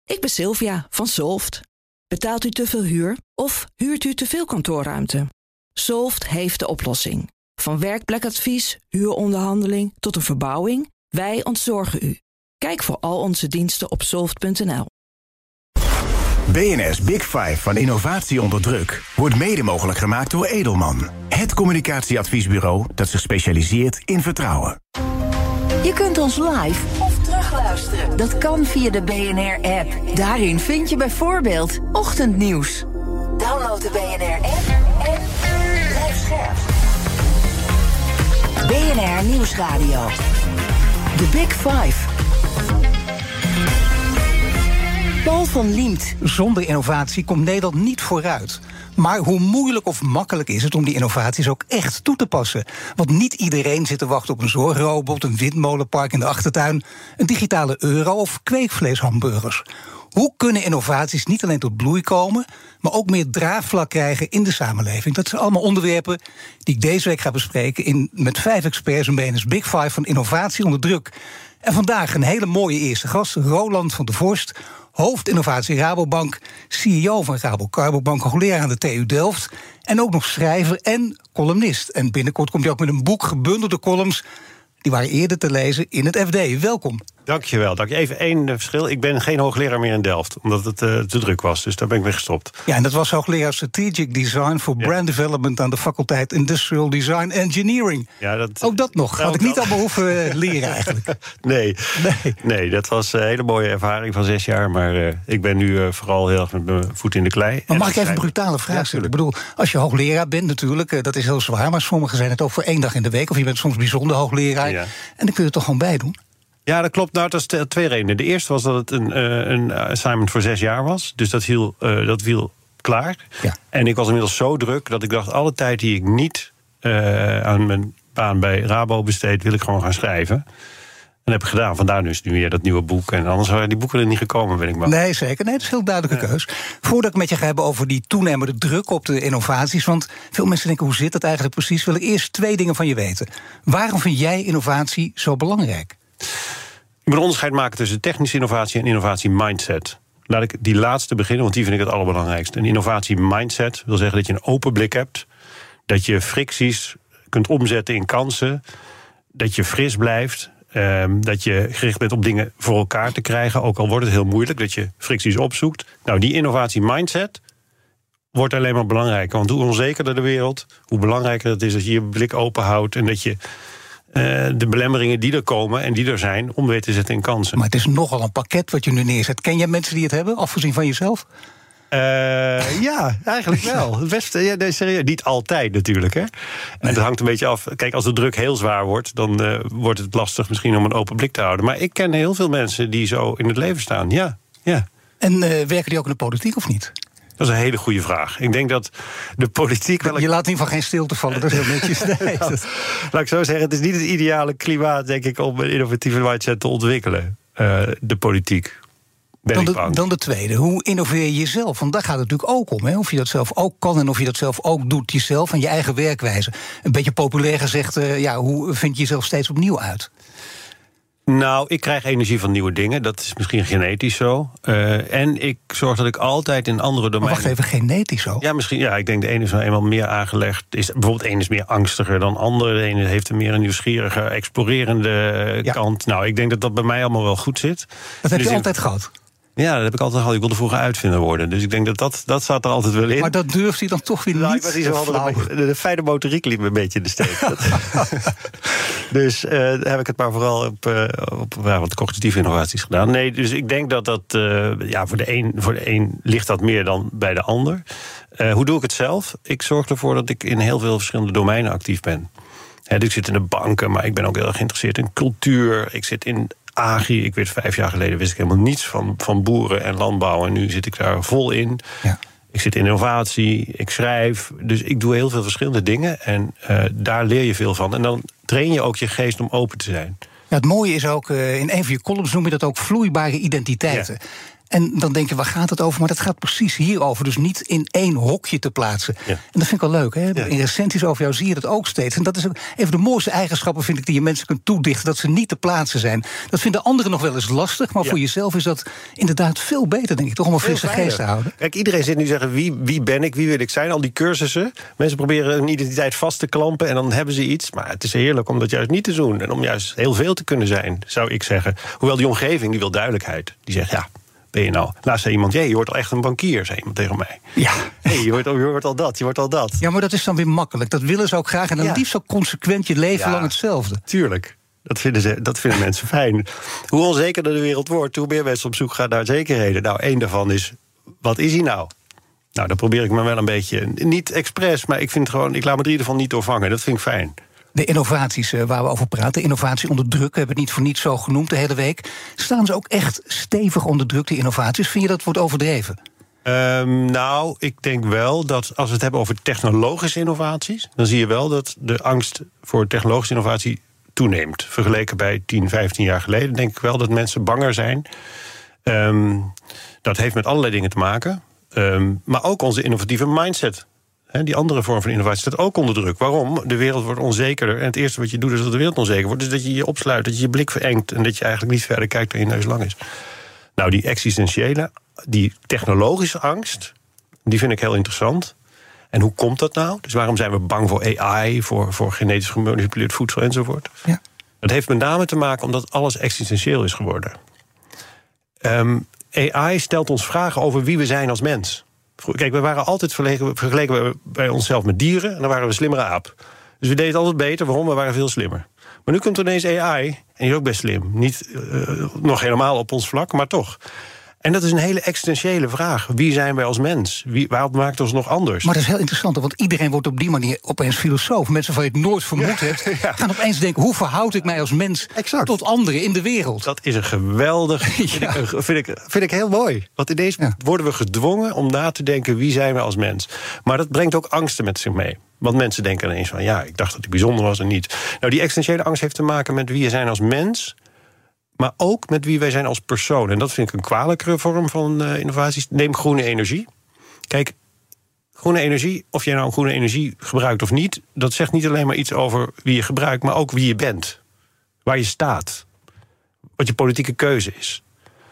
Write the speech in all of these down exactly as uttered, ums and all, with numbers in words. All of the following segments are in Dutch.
ik ben Sylvia van Solft. Betaalt u te veel huur of huurt u te veel kantoorruimte? Solft heeft de oplossing. Van werkplekadvies, huuronderhandeling tot een verbouwing, wij ontzorgen u. Kijk voor al onze diensten op solft punt n l. B N R's Big Five van innovatie onder druk wordt mede mogelijk gemaakt door Edelman. Het communicatieadviesbureau dat zich specialiseert in vertrouwen. Je kunt ons live of terugluisteren. Dat kan via de B N R-app. Daarin vind je bijvoorbeeld ochtendnieuws. Download de B N R-app en blijf scherp. B N R Nieuwsradio. The Big Five. Paul van Liemt. Zonder innovatie komt Nederland niet vooruit. Maar hoe moeilijk of makkelijk is het om die innovaties ook echt toe te passen? Want niet iedereen zit te wachten op een zorgrobot, een windmolenpark in de achtertuin, een digitale euro of kweekvleeshamburgers. Hoe kunnen innovaties niet alleen tot bloei komen, maar ook meer draagvlak krijgen in de samenleving? Dat zijn allemaal onderwerpen die ik deze week ga bespreken in, met vijf experts in B N R's Big Five van innovatie onder druk. En vandaag een hele mooie eerste gast, Roland van der Vorst, hoofdinnovatie Rabobank, C E O van Rabobank, hoogleraar aan de T U Delft en ook nog schrijver en columnist. En binnenkort komt hij ook met een boek, gebundelde columns, die waren eerder te lezen in het F D. Welkom. Dankjewel. Dank je. Even één verschil. Ik ben geen hoogleraar meer in Delft, omdat het uh, te druk was. Dus daar ben ik mee gestopt. Ja, en dat was hoogleraar Strategic Design voor ja. Brand Development aan de faculteit Industrial Design Engineering. Ja, dat, ook dat nog. Had ik niet allemaal hoeven uh, leren eigenlijk. nee. nee. Nee, dat was een hele mooie ervaring van zes jaar. Maar uh, ik ben nu uh, vooral heel erg met mijn voet in de klei. Maar mag ik even een brutale vraag stellen? Ja, ik bedoel, als je hoogleraar bent natuurlijk, uh, dat is heel zwaar. Maar sommigen zijn het ook voor één dag in de week. Of je bent soms bijzonder hoogleraar. Ja. En dan kun je er toch gewoon bij doen? Ja, dat klopt. Nou, dat is twee redenen. De eerste was dat het een, uh, een assignment voor zes jaar was. Dus dat viel, uh, dat viel klaar. Ja. En ik was inmiddels zo druk dat ik dacht, alle tijd die ik niet uh, aan mijn baan bij Rabo besteed, wil ik gewoon gaan schrijven. En dat heb ik gedaan. Vandaar dus nu weer dat nieuwe boek. En anders waren die boeken er niet gekomen, ben ik maar. Nee, zeker. Nee, dat is een heel duidelijke ja. keus. Voordat ik met je ga hebben over die toenemende druk op de innovaties, want veel mensen denken, hoe zit dat eigenlijk precies? Wil ik eerst twee dingen van je weten. Waarom vind jij innovatie zo belangrijk? Ik moet een onderscheid maken tussen technische innovatie en innovatie mindset. Laat ik die laatste beginnen, want die vind ik het allerbelangrijkste. Een innovatie mindset wil zeggen dat je een open blik hebt, dat je fricties kunt omzetten in kansen, dat je fris blijft, um, dat je gericht bent op dingen voor elkaar te krijgen, ook al wordt het heel moeilijk, dat je fricties opzoekt. Nou, die innovatie mindset wordt alleen maar belangrijker. Want hoe onzekerder de wereld, hoe belangrijker het is dat je je blik open houdt en dat je Uh, de belemmeringen die er komen en die er zijn, om weer te zetten in kansen. Maar het is nogal een pakket wat je nu neerzet. Ken jij mensen die het hebben, afgezien van jezelf? Uh, ja, eigenlijk wel. Best, ja, nee, serieus. Niet altijd natuurlijk. Hè? En nee. Het hangt een beetje af. Kijk, als de druk heel zwaar wordt, dan uh, wordt het lastig misschien om een open blik te houden. Maar ik ken heel veel mensen die zo in het leven staan. Ja, ja. En uh, werken die ook in de politiek of niet? Dat is een hele goede vraag. Ik denk dat de politiek wel... Je laat in ieder geval geen stilte vallen, dat is heel netjes. Nee, nou, laat ik zo zeggen, het is niet het ideale klimaat, denk ik, om een innovatieve mindset te ontwikkelen. Uh, de politiek. Ben dan, ik de, bang. dan de tweede, hoe innoveer je jezelf? Want daar gaat het natuurlijk ook om, hè? Of je dat zelf ook kan en of je dat zelf ook doet, jezelf en je eigen werkwijze. Een beetje populair gezegd, uh, ja, hoe vind je jezelf steeds opnieuw uit? Nou, ik krijg energie van nieuwe dingen. Dat is misschien genetisch zo. Uh, en ik zorg dat ik altijd in andere domeinen... Maar wacht even, genetisch zo? Ja, misschien. Ja, ik denk de ene is nou eenmaal meer aangelegd. Is, bijvoorbeeld de ene is meer angstiger dan de andere. De ene heeft een meer een nieuwsgierige, explorerende ja. kant. Nou, ik denk dat dat bij mij allemaal wel goed zit. Dat heb dus je altijd ik... gehad? Ja, dat heb ik altijd gehad. Ik wilde vroeger uitvinder worden. Dus ik denk dat dat, dat staat er altijd wel in. Maar dat durft hij dan toch weer nou, niet? Ik zo de, de, de fijne motoriek liep me een beetje in de steek. Dus uh, heb ik het maar vooral op, uh, op ja, wat cognitieve innovaties gedaan. Nee, dus ik denk dat dat... Uh, ja, voor de een, voor de een ligt dat meer dan bij de ander. Uh, hoe doe ik het zelf? Ik zorg ervoor dat ik in heel veel verschillende domeinen actief ben. He, dus ik zit in de banken, maar ik ben ook heel erg geïnteresseerd in cultuur. Ik zit in agri. Ik weet, vijf jaar geleden wist ik helemaal niets van, van boeren en landbouw. En nu zit ik daar vol in. Ja. Ik zit in innovatie, ik schrijf. Dus ik doe heel veel verschillende dingen. En uh, daar leer je veel van. En dan train je ook je geest om open te zijn. Ja, het mooie is ook, uh, in een van je columns noem je dat ook vloeibare identiteiten. Ja. En dan denk je, waar gaat het over? Maar dat gaat precies hierover. Dus niet in één hokje te plaatsen. Ja. En dat vind ik wel leuk. Hè? Ja. In recensies over jou zie je dat ook steeds. En dat is ook even de mooiste eigenschappen, vind ik, die je mensen kunt toedichten. Dat ze niet te plaatsen zijn. Dat vinden anderen nog wel eens lastig. Maar ja. voor jezelf is dat inderdaad veel beter, denk ik. Toch om een frisse geest te houden. Kijk, iedereen zit nu zeggen, wie, wie ben ik? Wie wil ik zijn? Al die cursussen. Mensen proberen een identiteit vast te klampen. En dan hebben ze iets. Maar het is heerlijk om dat juist niet te doen. En om juist heel veel te kunnen zijn, zou ik zeggen. Hoewel die omgeving, die wil duidelijkheid. Die zegt, ja, ben je nou? Laatst zei iemand, jee, je wordt al echt een bankier, zei iemand tegen mij. Ja. Hey, je, wordt, je wordt al dat, je wordt al dat. Ja, maar dat is dan weer makkelijk. Dat willen ze ook graag. En dan ja. liefst ook consequent je leven ja, lang hetzelfde. Tuurlijk. Dat vinden, ze, dat vinden mensen fijn. Hoe onzekerder de wereld wordt, hoe meer mensen op zoek gaan naar zekerheden. Nou, één daarvan is, wat is hij nou? Nou, dan probeer ik me wel een beetje, niet expres, maar ik vind gewoon, ik laat me er in ieder geval niet doorvangen. Dat vind ik fijn. De innovaties uh, waar we over praten, innovatie onder druk, we hebben het niet voor niets zo genoemd de hele week. Staan ze ook echt stevig onder druk, die innovaties? Vind je dat wordt overdreven? Um, nou, ik denk wel dat als we het hebben over technologische innovaties, dan zie je wel dat de angst voor technologische innovatie toeneemt. Vergeleken bij tien, vijftien jaar geleden denk ik wel dat mensen banger zijn. Um, dat heeft met allerlei dingen te maken. Um, maar ook onze innovatieve mindset. He, die andere vorm van innovatie staat ook onder druk. Waarom? De wereld wordt onzekerder. En het eerste wat je doet is dat de wereld onzeker wordt. Dus dat je je opsluit, dat je je blik verengt en dat je eigenlijk niet verder kijkt dan je neus lang is. Nou, die existentiële, die technologische angst, die vind ik heel interessant. En hoe komt dat nou? Dus waarom zijn we bang voor A I, voor, voor genetisch gemanipuleerd voedsel enzovoort? Ja. Dat heeft met name te maken omdat alles existentieel is geworden. Um, A I stelt ons vragen over wie we zijn als mens. Kijk, we waren altijd vergeleken, vergeleken bij onszelf met dieren en dan waren we een slimmere aap. Dus we deden het altijd beter, waarom? We waren veel slimmer. Maar nu komt er ineens A I, en die is ook best slim. Niet uh, nog helemaal op ons vlak, maar toch. En dat is een hele existentiële vraag. Wie zijn wij als mens? Wie, wat maakt ons nog anders? Maar dat is heel interessant, want iedereen wordt op die manier opeens filosoof. Mensen van je het nooit vermoed ja, hebt, ja. gaan opeens denken, hoe verhoud ik mij als mens exact. tot anderen in de wereld? Dat is een geweldig, ja. vind, ik, vind, ik, vind ik heel mooi. Want ineens ja. worden we gedwongen om na te denken, wie zijn we als mens? Maar dat brengt ook angsten met zich mee. Want mensen denken ineens van, ja, ik dacht dat ik bijzonder was en niet. Nou, die existentiële angst heeft te maken met wie je zijn als mens, maar ook met wie wij zijn als persoon. En dat vind ik een kwalijkere vorm van uh, innovaties. Neem groene energie. Kijk, groene energie, of jij nou groene energie gebruikt of niet, dat zegt niet alleen maar iets over wie je gebruikt, maar ook wie je bent. Waar je staat. Wat je politieke keuze is.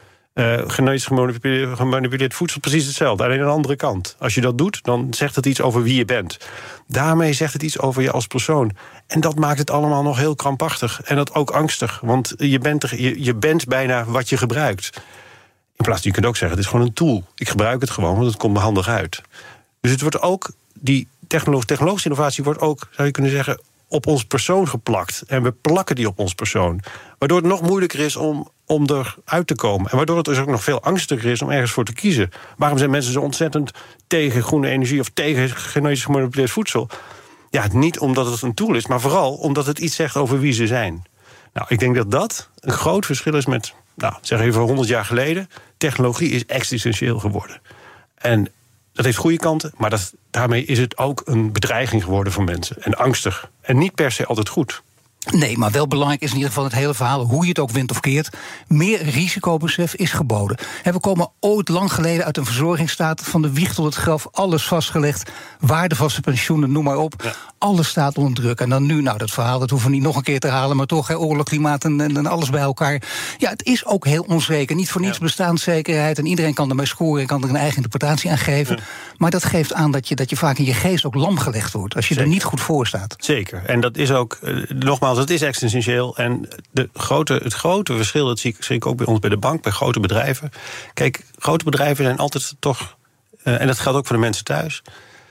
Uh, genetisch gemanipuleerd, gemanipuleerd voedsel, precies hetzelfde. Alleen aan de andere kant. Als je dat doet, dan zegt het iets over wie je bent. Daarmee zegt het iets over je als persoon. En dat maakt het allemaal nog heel krampachtig. En dat ook angstig. Want je bent, er, je, je bent bijna wat je gebruikt. In plaats van, je kunt ook zeggen, het is gewoon een tool. Ik gebruik het gewoon, want het komt me handig uit. Dus het wordt ook, die technolog, technologische innovatie wordt ook, zou je kunnen zeggen, op ons persoon geplakt. En we plakken die op ons persoon. Waardoor het nog moeilijker is om, om eruit te komen. En waardoor het dus ook nog veel angstiger is om ergens voor te kiezen. Waarom zijn mensen zo ontzettend tegen groene energie of tegen genetisch gemanipuleerd voedsel? Ja, niet omdat het een tool is, maar vooral omdat het iets zegt over wie ze zijn. Nou, ik denk dat dat een groot verschil is met, nou, zeg even honderd jaar geleden. Technologie is existentieel geworden. En dat heeft goede kanten, maar dat, daarmee is het ook een bedreiging geworden voor mensen. En angstig. En niet per se altijd goed. Nee, maar wel belangrijk is in ieder geval het hele verhaal, hoe je het ook wint of keert. Meer risicobesef is geboden. En we komen ooit lang geleden uit een verzorgingsstaat, van de wieg tot het graf, alles vastgelegd. Waardevaste pensioenen, noem maar op. Ja. Alles staat onder druk. En dan nu, nou, dat verhaal, dat hoeven we niet nog een keer te herhalen, maar toch, hè, oorlog, klimaat en, en alles bij elkaar. Ja, het is ook heel onzeker. Niet voor niets ja. bestaanszekerheid. En iedereen kan ermee scoren en kan er een eigen interpretatie aan geven. Ja. Maar dat geeft aan dat je, dat je vaak in je geest ook lam gelegd wordt, als je Zeker. er niet goed voor staat. Zeker. En dat is ook, uh, nogmaals, het is existentieel. En de grote, het grote verschil, dat zie ik, zie ik ook bij ons bij de bank, bij grote bedrijven. Kijk, grote bedrijven zijn altijd toch, uh, en dat geldt ook voor de mensen thuis.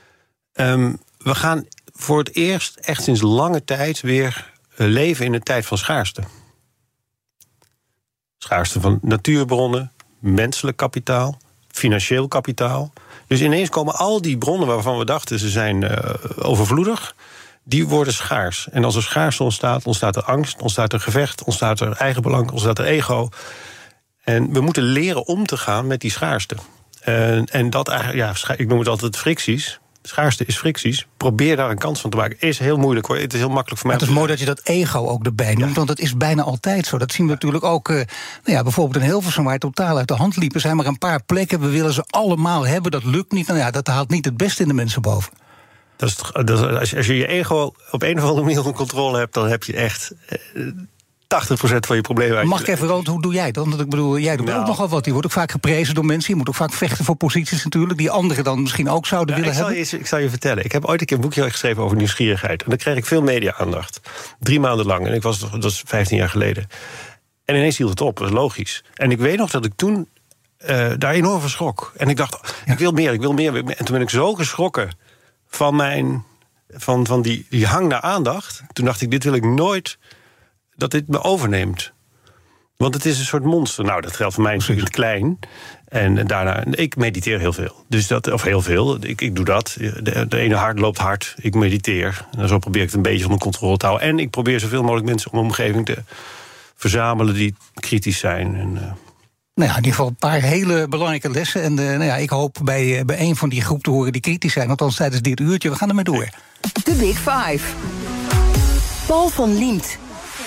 Um, we gaan voor het eerst echt sinds lange tijd weer uh, leven in een tijd van schaarste. Schaarste van natuurbronnen, menselijk kapitaal, financieel kapitaal. Dus ineens komen al die bronnen waarvan we dachten ze zijn uh, overvloedig, die worden schaars. En als er schaarste ontstaat, ontstaat er angst, ontstaat er gevecht, ontstaat er eigenbelang, ontstaat er ego. En we moeten leren om te gaan met die schaarste. Uh, en dat eigenlijk, ja, ik noem het altijd fricties. schaarste is fricties. Probeer daar een kans van te maken. Is heel moeilijk hoor. Het is heel makkelijk voor mij. Het is mooi dat je dat ego ook erbij noemt, want het is bijna altijd zo. Dat zien we natuurlijk ook, uh, nou ja, bijvoorbeeld in Hilversum, waar het totaal uit de hand liep. Er zijn maar een paar plekken, we willen ze allemaal hebben, dat lukt niet. Nou ja, dat haalt niet het beste in de mensen boven. Dat is, dat is, als, je, als je je ego op een of andere manier onder controle hebt, dan heb je echt Uh, tachtig procent van je problemen. Mag ik even rond, hoe doe jij dat? Want ik bedoel, jij doet nou, ook nogal wat. Je wordt ook vaak geprezen door mensen. Je moet ook vaak vechten voor posities natuurlijk, die anderen dan misschien ook zouden ja, willen ik hebben. Zal je, ik zal je vertellen. Ik heb ooit een keer een boekje geschreven over nieuwsgierigheid. En dan kreeg ik veel media-aandacht. Drie maanden lang. En ik was, dat was vijftien jaar geleden. En ineens hield het op. Dat is logisch. En ik weet nog dat ik toen uh, daar enorm van schrok. En ik dacht, ja. ik wil meer, ik wil meer. En toen ben ik zo geschrokken van mijn van, van die, die hang naar aandacht. Toen dacht ik, dit wil ik nooit dat dit me overneemt. Want het is een soort monster. Nou, dat geldt voor mij natuurlijk in het klein. En daarna, ik mediteer heel veel. Dus dat, of heel veel, ik, ik doe dat. De, de ene hart loopt hard, ik mediteer. En zo probeer ik het een beetje onder controle te houden. En ik probeer zoveel mogelijk mensen om mijn omgeving te verzamelen die kritisch zijn. En, uh... Nou ja, in ieder geval een paar hele belangrijke lessen. En uh, nou ja, ik hoop bij, uh, bij een van die groep te horen die kritisch zijn. Althans tijdens dit uurtje, we gaan ermee door. De Big Five. Paul van Liemt.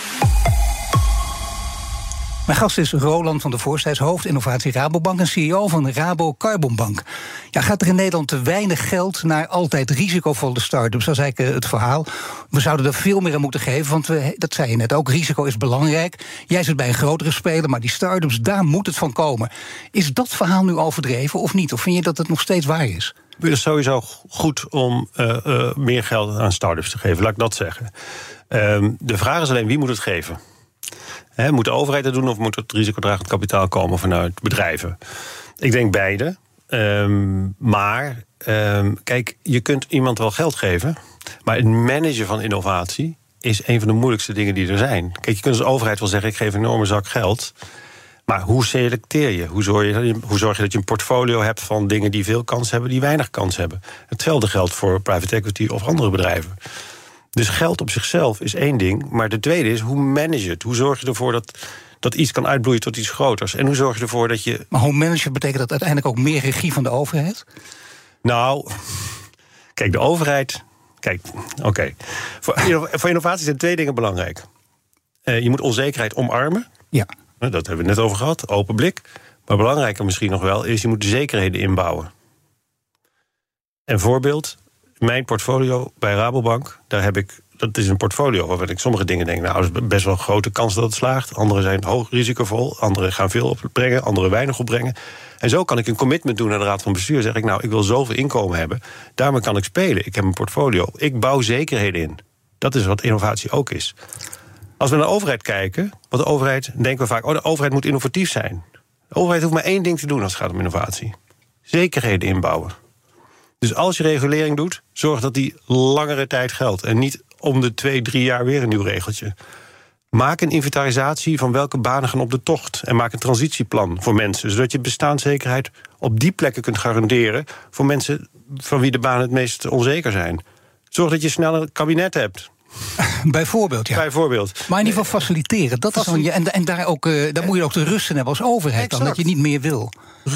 Mijn gast is Roland van der Voorst, hij is hoofd innovatie Rabobank en C E O van Rabo Carbonbank. Ja, gaat er in Nederland te weinig geld naar altijd risicovolle start-ups? Dat is eigenlijk het verhaal. We zouden er veel meer aan moeten geven, want we, dat zei je net ook, risico is belangrijk. Jij zit bij een grotere speler, maar die start-ups, daar moet het van komen. Is dat verhaal nu overdreven of niet? Of vind je dat het nog steeds waar is? Het is sowieso goed om uh, uh, meer geld aan start-ups te geven, laat ik dat zeggen. Um, de vraag is alleen, wie moet het geven? He, moet de overheid dat doen of moet het risicodragend kapitaal komen vanuit bedrijven? Ik denk beide. Um, maar, um, kijk, je kunt iemand wel geld geven, maar het managen van innovatie is een van de moeilijkste dingen die er zijn. Kijk, je kunt als overheid wel zeggen, ik geef een enorme zak geld. Maar hoe selecteer je? Hoe zorg je, hoe zorg je dat je een portfolio hebt van dingen die veel kans hebben, die weinig kans hebben? Hetzelfde geldt voor private equity of andere bedrijven. Dus geld op zichzelf is één ding. Maar de tweede is, hoe manage je het? Hoe zorg je ervoor dat, dat iets kan uitbloeien tot iets groters? En hoe zorg je ervoor dat je... Maar hoe manage betekent dat uiteindelijk ook meer regie van de overheid? Nou, kijk, de overheid... Kijk, oké. Okay. Voor, voor innovatie zijn twee dingen belangrijk. Uh, je moet onzekerheid omarmen. Ja. Dat hebben we het net over gehad, open blik. Maar belangrijker misschien nog wel is, je moet de zekerheden inbouwen. Een voorbeeld... Mijn portfolio bij Rabobank, daar heb ik, dat is een portfolio waarvan ik sommige dingen denk, nou, er is best wel een grote kans dat het slaagt. Andere zijn hoog risicovol, andere gaan veel opbrengen, andere weinig opbrengen. En zo kan ik een commitment doen naar de Raad van Bestuur. Zeg ik, nou, ik wil zoveel inkomen hebben, daarmee kan ik spelen. Ik heb een portfolio, ik bouw zekerheden in. Dat is wat innovatie ook is. Als we naar de overheid kijken, wat de overheid, denken we vaak, oh, de overheid moet innovatief zijn. De overheid hoeft maar één ding te doen als het gaat om innovatie. Zekerheden inbouwen. Dus als je regulering doet, zorg dat die langere tijd geldt. En niet om de twee, drie jaar weer een nieuw regeltje. Maak een inventarisatie van welke banen gaan op de tocht. En maak een transitieplan voor mensen. Zodat je bestaanszekerheid op die plekken kunt garanderen voor mensen van wie de banen het meest onzeker zijn. Zorg dat je snel een kabinet hebt. Bijvoorbeeld, ja. Bijvoorbeeld. Maar in ieder geval faciliteren. Dat Facil- is dan, en en daar, ook, uh, daar moet je ook de rust in hebben als overheid. Exact. Dan dat je niet meer wil.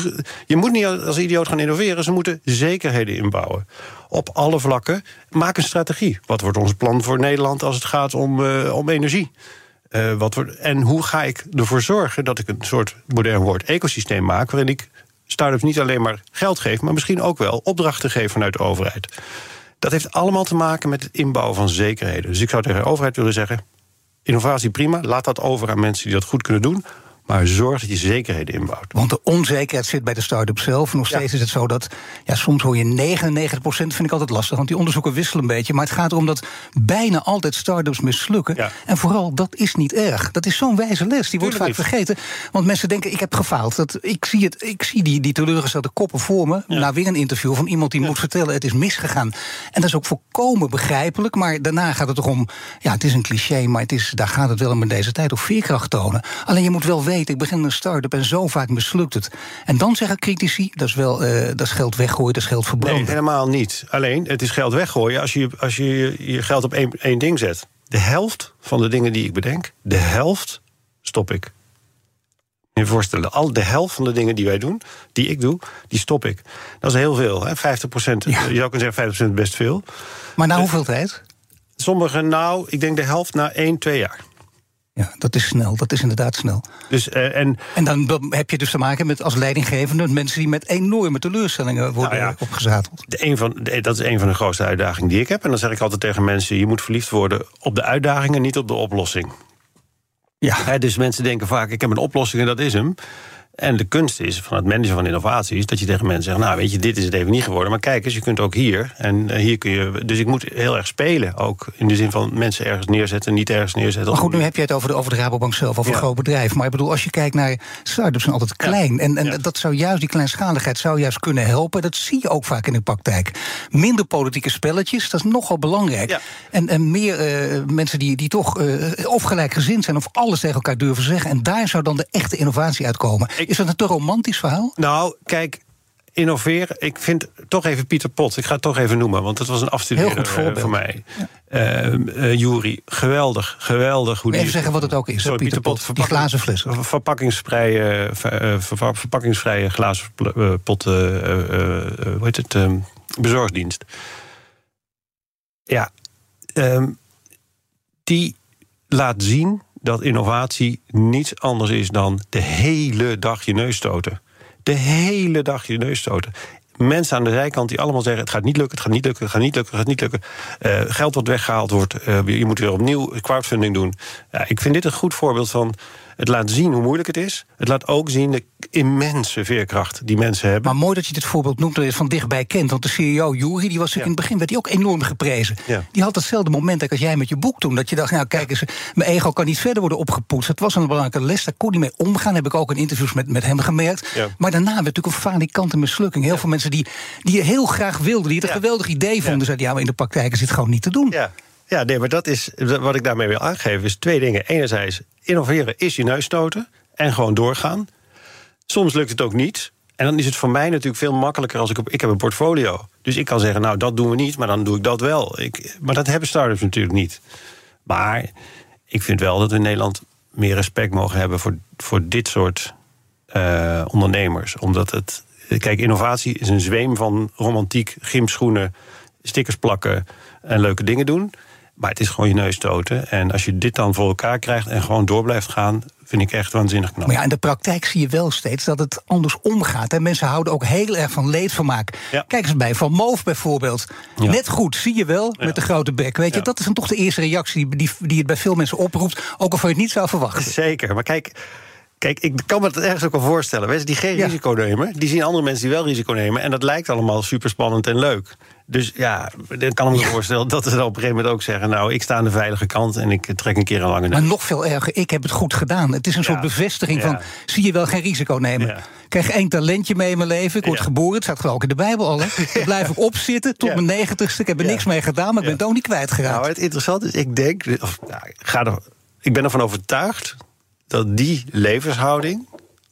Je moet niet als idioot gaan innoveren. Ze moeten zekerheden inbouwen. Op alle vlakken. Maak een strategie. Wat wordt ons plan voor Nederland als het gaat om, uh, om energie? Uh, wat wordt, en hoe ga ik ervoor zorgen dat ik een soort modern woord ecosysteem maak, waarin ik start-ups niet alleen maar geld geef, maar misschien ook wel opdrachten geef vanuit de overheid. Dat heeft allemaal te maken met het inbouwen van zekerheden. Dus ik zou tegen de overheid willen zeggen, innovatie prima, laat dat over aan mensen die dat goed kunnen doen, maar zorg dat je zekerheden inbouwt. Want de onzekerheid zit bij de start-up zelf. Nog steeds ja. is het zo dat, ja, soms hoor je negenennegentig procent, vind ik altijd lastig, want die onderzoeken wisselen een beetje. Maar het gaat erom dat bijna altijd start-ups mislukken. Ja. En vooral, dat is niet erg. Dat is zo'n wijze les, die wordt Tuurlijk vaak niet. vergeten. Want mensen denken, ik heb gefaald. Dat, ik zie, het, ik zie die, die teleurgestelde koppen voor me, ja. na weer een interview van iemand die ja. moet vertellen, het is misgegaan. En dat is ook volkomen begrijpelijk, maar daarna gaat het erom, ja, het is een cliché, maar het is, daar gaat het wel om in deze tijd, of veerkracht tonen. Alleen je moet wel weten, ik begin een start-up en zo vaak mislukt het. En dan zeggen critici, dat is wel uh, dat is geld weggooien, dat is geld verbranden. Nee, helemaal niet. Alleen, het is geld weggooien als je als je, je geld op één, één ding zet. De helft van de dingen die ik bedenk, de helft stop ik. Je voorstellen, al de helft van de dingen die wij doen, die ik doe, die stop ik. Dat is heel veel, hè? vijftig procent. Ja. Je zou kunnen zeggen, vijftig procent best veel. Maar na hoeveel tijd? Sommigen, nou, ik denk de helft na één, twee jaar. Ja, dat is snel. Dat is inderdaad snel. Dus, uh, en, en dan heb je dus te maken met als leidinggevende mensen die met enorme teleurstellingen worden nou ja, opgezadeld. De een van, de, dat is een van de grootste uitdagingen die ik heb. En dan zeg ik altijd tegen mensen, je moet verliefd worden op de uitdagingen, niet op de oplossing. Ja. He, dus mensen denken vaak, ik heb een oplossing en dat is hem. En de kunst is van het managen van innovaties dat je tegen mensen zegt, nou weet je, dit is het even niet geworden, maar kijk eens, je kunt ook hier. En uh, hier kun je. Dus ik moet heel erg spelen, ook in de zin van mensen ergens neerzetten, niet ergens neerzetten. Maar goed, nu heb je het over de, over de Rabobank zelf, over ja. een groot bedrijf. Maar ik bedoel, als je kijkt naar start-ups, zijn altijd klein. Ja. En, en ja. dat zou juist, die kleinschaligheid zou juist kunnen helpen. Dat zie je ook vaak in de praktijk. Minder politieke spelletjes, dat is nogal belangrijk. Ja. En, en meer uh, mensen die, die toch uh, of gelijkgezind zijn of alles tegen elkaar durven zeggen. En daar zou dan de echte innovatie uitkomen. Ik Is dat een te romantisch verhaal? Nou, kijk, innoveren. Ik vind toch even Pieter Pot. Ik ga het toch even noemen, want het was een afstudeerder uh, voor mij. Ja. Uh, uh, Jury, geweldig, geweldig. Hoe even die, zeggen wat het ook is. Sorry, Pieter Pot, Pot die glazen flessen. Verpakkingsvrije, uh, verpakkingsvrije glazen pot, uh, uh, uh, hoe heet het, uh, bezorgdienst. Ja, um, die laat zien dat innovatie niets anders is dan de hele dag je neus stoten. De hele dag je neus stoten. Mensen aan de zijkant die allemaal zeggen, het gaat niet lukken, het gaat niet lukken, het gaat niet lukken, het gaat niet lukken. Uh, geld wat weggehaald wordt, uh, je moet weer opnieuw crowdfunding doen. Ja, ik vind dit een goed voorbeeld van, het laat zien hoe moeilijk het is. Het laat ook zien de immense veerkracht die mensen hebben. Maar mooi dat je dit voorbeeld noemt, dat je het van dichtbij kent. Want de C E O, Jury, die was ja. in het begin werd die ook enorm geprezen. Ja. Die had hetzelfde moment als jij met je boek toen. Dat je dacht, nou kijk eens, mijn ego kan niet verder worden opgepoetst. Het was een belangrijke les, daar kon hij mee omgaan. Heb ik ook in interviews met, met hem gemerkt. Ja. Maar daarna werd natuurlijk een falikante mislukking. Heel ja. veel mensen die, die heel graag wilden, die het een ja. geweldig idee vonden, ja. zeiden, ja, maar in de praktijk is dit gewoon niet te doen. Ja. Ja, nee, maar dat is wat ik daarmee wil aangeven. Is twee dingen. Enerzijds, innoveren is je neus stoten en gewoon doorgaan. Soms lukt het ook niet. En dan is het voor mij natuurlijk veel makkelijker als ik op. Ik heb een portfolio. Dus ik kan zeggen, nou, dat doen we niet, maar dan doe ik dat wel. Ik, maar dat hebben start-ups natuurlijk niet. Maar ik vind wel dat we in Nederland meer respect mogen hebben voor, voor dit soort uh, ondernemers. Omdat het. Kijk, innovatie is een zweem van romantiek, gymschoenen, stickers plakken en leuke dingen doen. Maar het is gewoon je neus stoten. En als je dit dan voor elkaar krijgt en gewoon door blijft gaan, vind ik echt waanzinnig knap. Maar ja, in de praktijk zie je wel steeds dat het anders omgaat. En mensen houden ook heel erg van leedvermaak. Ja. Kijk eens bij Van Moof bijvoorbeeld. Ja. Net goed, zie je wel, met ja. de grote bek. Weet je, ja. dat is dan toch de eerste reactie die, die het bij veel mensen oproept. Ook al van je het niet zou verwachten. Zeker, maar kijk. Kijk, ik kan me dat ergens ook wel voorstellen. Mensen die geen ja. risico nemen, die zien andere mensen die wel risico nemen. En dat lijkt allemaal superspannend en leuk. Dus ja, dan kan ik me ja. voorstellen dat ze dan op een gegeven moment ook zeggen, nou, ik sta aan de veilige kant en ik trek een keer een lange neus. Maar nog veel erger, ik heb het goed gedaan. Het is een ja. soort bevestiging ja. van, zie je wel, geen risico nemen. Ja. Ik krijg één talentje mee in mijn leven, ik word ja. geboren, het staat geloof ik in de Bijbel al. Hè. Dan blijf ik opzitten tot ja. mijn negentigste, ik heb er ja. niks mee gedaan, maar ik ja. ben het ook niet kwijtgeraakt. Nou, het interessante is, ik denk, of, nou, ik, ga er, ik ben ervan overtuigd dat die levenshouding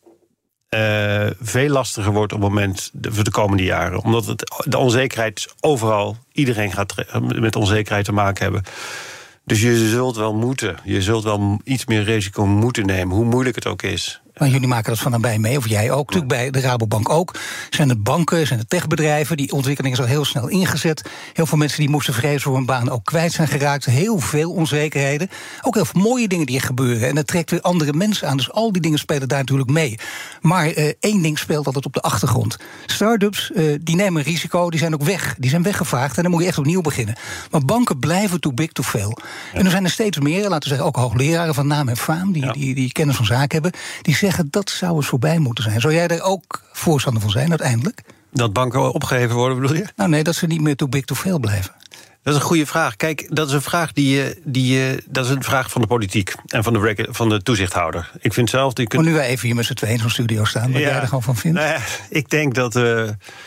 Uh, veel lastiger wordt op het moment de, voor de komende jaren. Omdat het, de onzekerheid overal, iedereen gaat met onzekerheid te maken hebben. Dus je zult wel moeten, je zult wel iets meer risico moeten nemen, hoe moeilijk het ook is. Maar jullie maken dat van nabij mee, of jij ook, natuurlijk bij de Rabobank ook. Zijn het banken, zijn het techbedrijven, die ontwikkeling is al heel snel ingezet. Heel veel mensen die moesten vrezen voor hun baan ook kwijt zijn geraakt. Heel veel onzekerheden. Ook heel veel mooie dingen die er gebeuren. En dat trekt weer andere mensen aan. Dus al die dingen spelen daar natuurlijk mee. Maar uh, één ding speelt altijd op de achtergrond. Start-ups, uh, die nemen risico, die zijn ook weg. Die zijn weggevaagd en dan moet je echt opnieuw beginnen. Maar banken blijven too big to fail. Ja. En er zijn er steeds meer, laten we zeggen ook hoogleraren van naam en faam, die, ja. die, die kennis van zaken hebben, die zeggen dat zou eens voorbij moeten zijn. Zou jij er ook voorstander van zijn uiteindelijk? Dat banken opgeheven worden, bedoel je? Nou nee, dat ze niet meer too big to fail blijven. Dat is een goede vraag. Kijk, dat is een vraag die je, die je, dat is een vraag van de politiek en van de, van de toezichthouder. Ik vind zelf die. Kunt... Maar nu wij even hier met z'n tweeën in zo'n studio staan, wat ja, jij er gewoon van vindt. Nou ja, ik denk dat. Uh,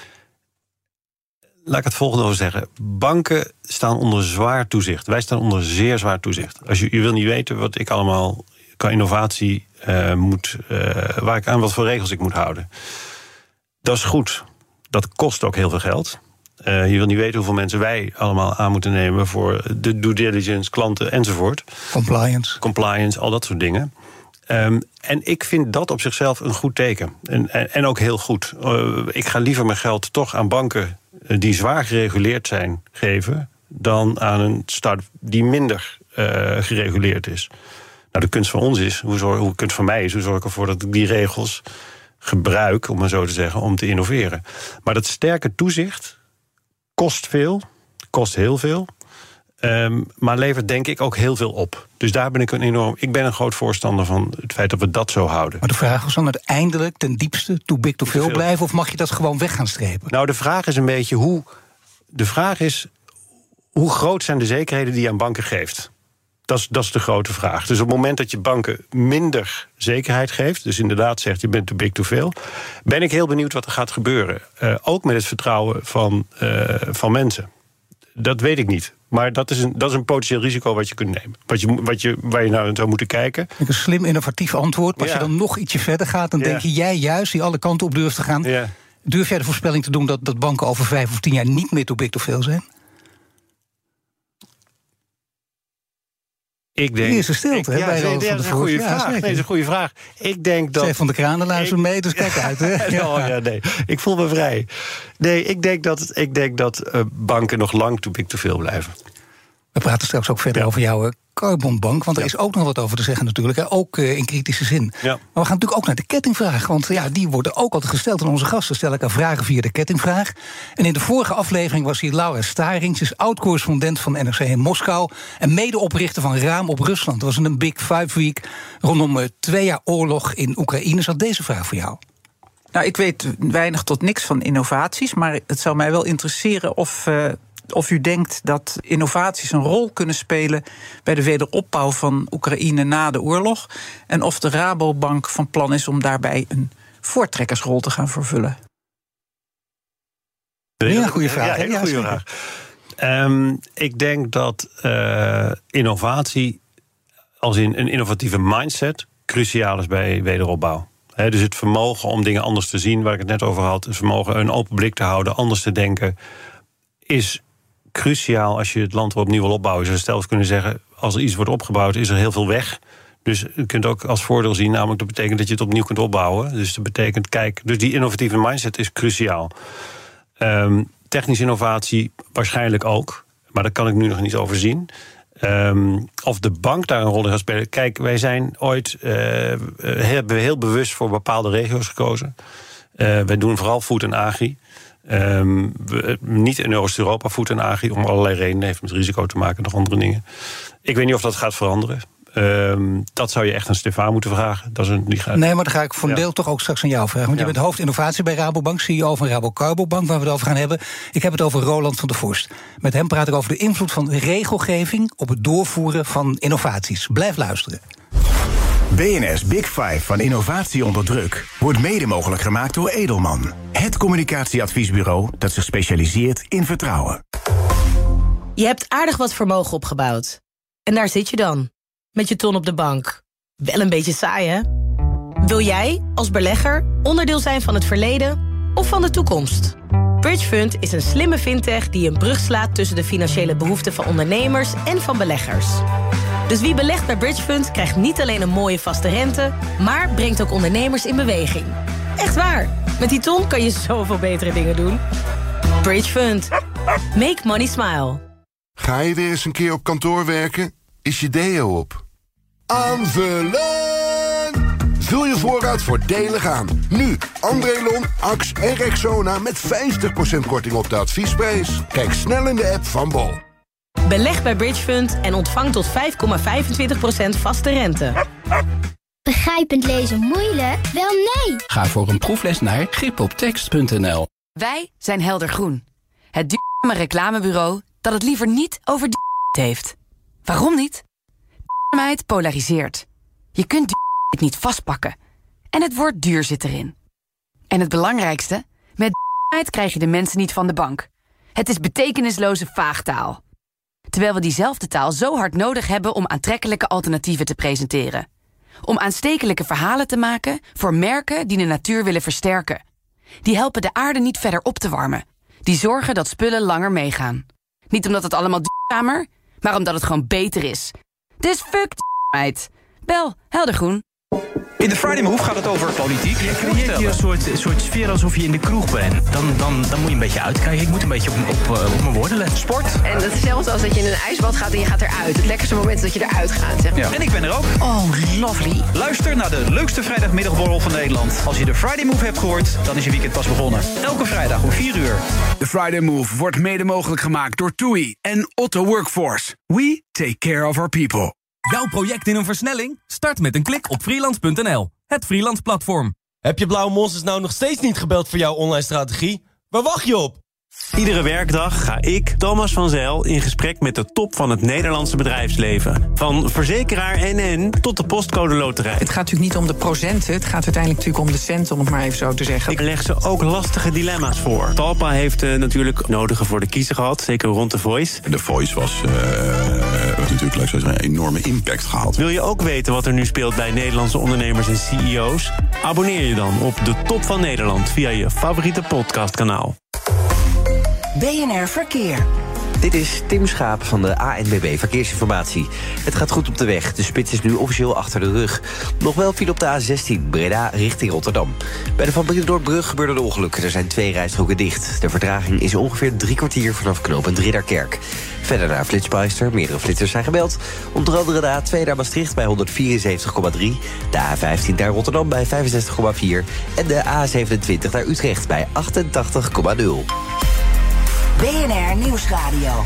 laat ik het volgende over zeggen. Banken staan onder zwaar toezicht. Wij staan onder zeer zwaar toezicht. Als je, je wil niet weten wat ik allemaal qua innovatie uh, moet, uh, waar ik aan wat voor regels ik moet houden. Dat is goed. Dat kost ook heel veel geld. Uh, je wil niet weten hoeveel mensen wij allemaal aan moeten nemen voor de due diligence, klanten enzovoort. Compliance. Compliance, al dat soort dingen. Um, en ik vind dat op zichzelf een goed teken. En, en, en ook heel goed. Uh, ik ga liever mijn geld toch aan banken die zwaar gereguleerd zijn geven dan aan een start die minder uh, gereguleerd is. Nou, de kunst van ons is, hoe zorg, hoe de kunst van mij is, hoe zorg ik ervoor dat ik die regels gebruik, om maar zo te zeggen, om te innoveren. Maar dat sterke toezicht kost veel, kost heel veel, um, maar levert denk ik ook heel veel op. Dus daar ben ik een enorm. Ik ben een groot voorstander van het feit dat we dat zo houden. Maar de vraag is dan uiteindelijk ten diepste too big to fail blijven, of mag je dat gewoon weg gaan strepen? Nou, de vraag is een beetje hoe. De vraag is hoe groot zijn de zekerheden die je aan banken geeft? Dat is, dat is de grote vraag. Dus op het moment dat je banken minder zekerheid geeft, dus inderdaad zegt je bent too big to fail, ben ik heel benieuwd wat er gaat gebeuren. Uh, ook met het vertrouwen van, uh, van mensen. Dat weet ik niet. Maar dat is een, dat is een potentieel risico wat je kunt nemen. Wat je, wat je, waar je naar zou moeten kijken. Een slim, innovatief antwoord. Maar ja. Als je dan nog ietsje verder gaat, dan ja. denk je jij juist die alle kanten op durft te gaan. Ja. Durf jij de voorspelling te doen dat, dat banken over vijf of tien jaar niet meer too big to fail zijn? Ik denk, Eerste stilte, ik, hè? Ja, nee, dat, dat is een goede ja, vraag. Nee, dat is een goede vraag. Ik denk dat. Zij van de Kranen luisteren mee, dus kijk uit, hè? Ja. Oh, ja, nee. Ik voel me vrij. Nee, ik denk dat, ik denk dat uh, banken nog lang too big to fail blijven. We praten straks ook verder ja. over jouw Carbonbank, want er ja. is ook nog wat over te zeggen natuurlijk, hè? Ook uh, in kritische zin. Ja. Maar we gaan natuurlijk ook naar de kettingvraag, want ja, die worden ook altijd gesteld aan onze gasten. Stel ik aan vragen via de kettingvraag. En in de vorige aflevering was hier Laura Starings, is oud-correspondent van N R C in Moskou en medeoprichter van Raam op Rusland. Dat was een Big Five Week rondom uh, twee jaar oorlog in Oekraïne. Zat deze vraag voor jou? Nou, ik weet weinig tot niks van innovaties, maar het zou mij wel interesseren of Uh... of u denkt dat innovaties een rol kunnen spelen bij de wederopbouw van Oekraïne na de oorlog, en of de Rabobank van plan is om daarbij een voortrekkersrol te gaan vervullen. Ja, een goede vraag. Ja, een goede vraag. Um, ik denk dat uh, innovatie, als in een innovatieve mindset, cruciaal is bij wederopbouw. He, dus het vermogen om dingen anders te zien, waar ik het net over had, het vermogen een open blik te houden, anders te denken, is cruciaal als je het land weer opnieuw wil opbouwen. Je zou zelfs kunnen zeggen, als er iets wordt opgebouwd, is er heel veel weg. Dus je kunt ook als voordeel zien, namelijk dat betekent dat je het opnieuw kunt opbouwen. Dus dat betekent, kijk, dus die innovatieve mindset is cruciaal. Um, technische innovatie waarschijnlijk ook, maar daar kan ik nu nog niet over zien. Um, of de bank daar een rol in gaat spelen. Kijk, wij zijn ooit uh, hebben we heel bewust voor bepaalde regio's gekozen. Uh, wij doen vooral food en agri. Um, we, niet in Oost-Europa, food en agri, om allerlei redenen. Heeft met risico te maken, nog andere dingen. Ik weet niet of dat gaat veranderen. Um, dat zou je echt aan Stefan moeten vragen. Dat is een, die gaat... Nee, maar dan ga ik voor een deel ja. toch ook straks aan jou vragen. Want ja. je bent hoofdinnovatie bij Rabobank, C E O van Rabo Carbobank, waar we het over gaan hebben. Ik heb het over Roland van der Vorst. Met hem praat ik over de invloed van regelgeving op het doorvoeren van innovaties. Blijf luisteren. B N R's Big Five van innovatie onder druk wordt mede mogelijk gemaakt door Edelman. Het communicatieadviesbureau dat zich specialiseert in vertrouwen. Je hebt aardig wat vermogen opgebouwd. En daar zit je dan, met je ton op de bank. Wel een beetje saai, hè? Wil jij, als belegger, onderdeel zijn van het verleden of van de toekomst? Bridgefund is een slimme fintech die een brug slaat tussen de financiële behoeften van ondernemers en van beleggers. Dus wie belegt bij Bridgefund krijgt niet alleen een mooie vaste rente, maar brengt ook ondernemers in beweging. Echt waar, met die ton kan je zoveel betere dingen doen. Bridgefund. Make money smile. Ga je weer eens een keer op kantoor werken? Is je deo op? Aanvullen! Vul je voorraad voordelig aan. Nu Andrelon, Axe en Rexona met vijftig procent korting op de adviesprijs. Kijk snel in de app van Bol. Beleg bij Bridgefund en ontvang tot vijf komma vijfentwintig procent vaste rente. Begrijpend lezen moeilijk? Wel nee! Ga voor een proefles naar grip op tekst punt n l. Wij zijn Helder Groen. Het duurzame reclamebureau dat het liever niet over duurzaamheid heeft. Waarom niet? Duurzaamheid polariseert. Je kunt duurzaamheid niet vastpakken. En het woord duur zit erin. En het belangrijkste, met duurzaamheid krijg je de mensen niet van de bank. Het is betekenisloze vaagtaal. Terwijl we diezelfde taal zo hard nodig hebben om aantrekkelijke alternatieven te presenteren. Om aanstekelijke verhalen te maken voor merken die de natuur willen versterken. Die helpen de aarde niet verder op te warmen. Die zorgen dat spullen langer meegaan. Niet omdat het allemaal duurzamer, maar omdat het gewoon beter is. Dus fuck duurzaamheid. Bel Helder Groen. In de Friday Move gaat het over politiek. Je creëert hier een soort, soort sfeer alsof je in de kroeg bent. Dan, dan, dan moet je een beetje uitkijken. Ik moet een beetje op, op, op mijn woorden letten. Sport. En dat is hetzelfde als dat je in een ijsbad gaat en je gaat eruit. Het lekkerste moment is dat je eruit gaat. Zeg maar. Ja. En ik ben er ook. Oh, lovely. Luister naar de leukste vrijdagmiddagborrel van Nederland. Als je de Friday Move hebt gehoord, dan is je weekend pas begonnen. Elke vrijdag om vier uur. De Friday Move wordt mede mogelijk gemaakt door TUI en Otto Workforce. We take care of our people. Jouw project in een versnelling? Start met een klik op freelance punt n l. Het freelance platform. Heb je Blauwe Monsters nou nog steeds niet gebeld voor jouw online strategie? Waar wacht je op? Iedere werkdag ga ik, Thomas van Zijl, in gesprek met de top van het Nederlandse bedrijfsleven. Van verzekeraar N N tot de postcode loterij. Het gaat natuurlijk niet om de procenten, het gaat uiteindelijk natuurlijk om de centen, om het maar even zo te zeggen. Ik leg ze ook lastige dilemma's voor. Talpa heeft uh, natuurlijk nodige voor de kiezer gehad, zeker rond de Voice. De Voice was uh, natuurlijk like, een enorme impact gehad. Wil je ook weten wat er nu speelt bij Nederlandse ondernemers en C E O's? Abonneer je dan op de Top van Nederland via je favoriete podcastkanaal. B N R Verkeer. Dit is Tim Schaap van de A N W B Verkeersinformatie. Het gaat goed op de weg. De spits is nu officieel achter de rug. Nog wel viel op de A zestien, Breda richting Rotterdam. Bij de Van Brienenoordbrug gebeurde een ongeluk. Er zijn twee rijstroken dicht. De vertraging is ongeveer drie kwartier vanaf knooppunt Ridderkerk. Verder naar Flitsmeister. Meerdere flitsers zijn gebeld. Onder andere de A twee naar Maastricht bij honderdvierenzeventig komma drie. De A vijftien naar Rotterdam bij vijfenzestig komma vier. En de A zevenentwintig naar Utrecht bij achtentachtig komma nul. B N R Nieuwsradio.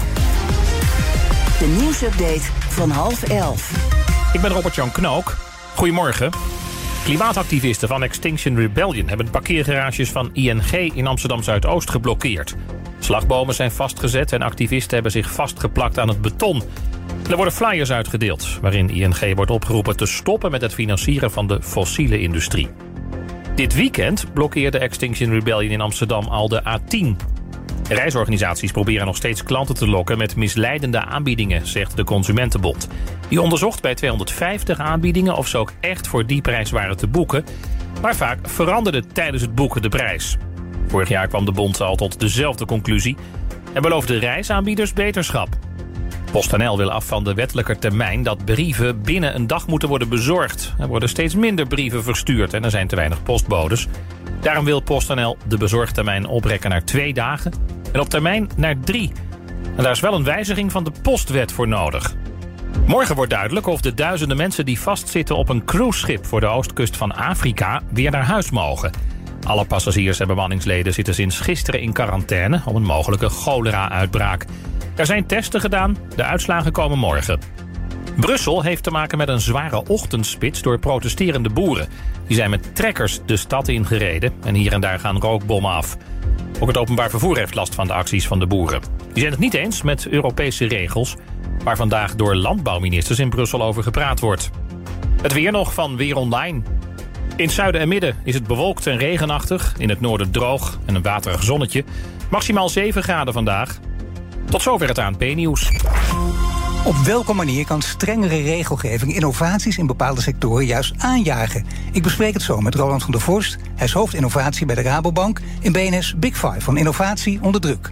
De nieuwsupdate van half elf. Ik ben Robert-Jan Knook. Goedemorgen. Klimaatactivisten van Extinction Rebellion hebben parkeergarages van I N G in Amsterdam-Zuidoost geblokkeerd. Slagbomen zijn vastgezet en activisten hebben zich vastgeplakt aan het beton. Er worden flyers uitgedeeld waarin I N G wordt opgeroepen te stoppen met het financieren van de fossiele industrie. Dit weekend blokkeerde Extinction Rebellion in Amsterdam al de A tien. Reisorganisaties proberen nog steeds klanten te lokken met misleidende aanbiedingen, zegt de Consumentenbond. Die onderzocht bij tweehonderdvijftig aanbiedingen of ze ook echt voor die prijs waren te boeken. Maar vaak veranderde tijdens het boeken de prijs. Vorig jaar kwam de bond al tot dezelfde conclusie en beloofde reisaanbieders beterschap. PostNL wil af van de wettelijke termijn dat brieven binnen een dag moeten worden bezorgd. Er worden steeds minder brieven verstuurd en er zijn te weinig postbodes. Daarom wil PostNL de bezorgtermijn oprekken naar twee dagen en op termijn naar drie. En daar is wel een wijziging van de postwet voor nodig. Morgen wordt duidelijk of de duizenden mensen die vastzitten op een cruiseschip voor de oostkust van Afrika weer naar huis mogen. Alle passagiers en bemanningsleden zitten sinds gisteren in quarantaine om een mogelijke cholera-uitbraak. Er zijn testen gedaan, de uitslagen komen morgen. Brussel heeft te maken met een zware ochtendspits door protesterende boeren. Die zijn met trekkers de stad ingereden en hier en daar gaan rookbommen af. Ook het openbaar vervoer heeft last van de acties van de boeren. Die zijn het niet eens met Europese regels, waar vandaag door landbouwministers in Brussel over gepraat wordt. Het weer nog van Weer Online. In het zuiden en midden is het bewolkt en regenachtig. In het noorden droog en een waterig zonnetje. Maximaal zeven graden vandaag. Tot zover het A N P-nieuws. Op welke manier kan strengere regelgeving innovaties in bepaalde sectoren juist aanjagen? Ik bespreek het zo met Roland van der Vorst. Hij is hoofdinnovatie bij de Rabobank in B N S Big Five van innovatie onder druk.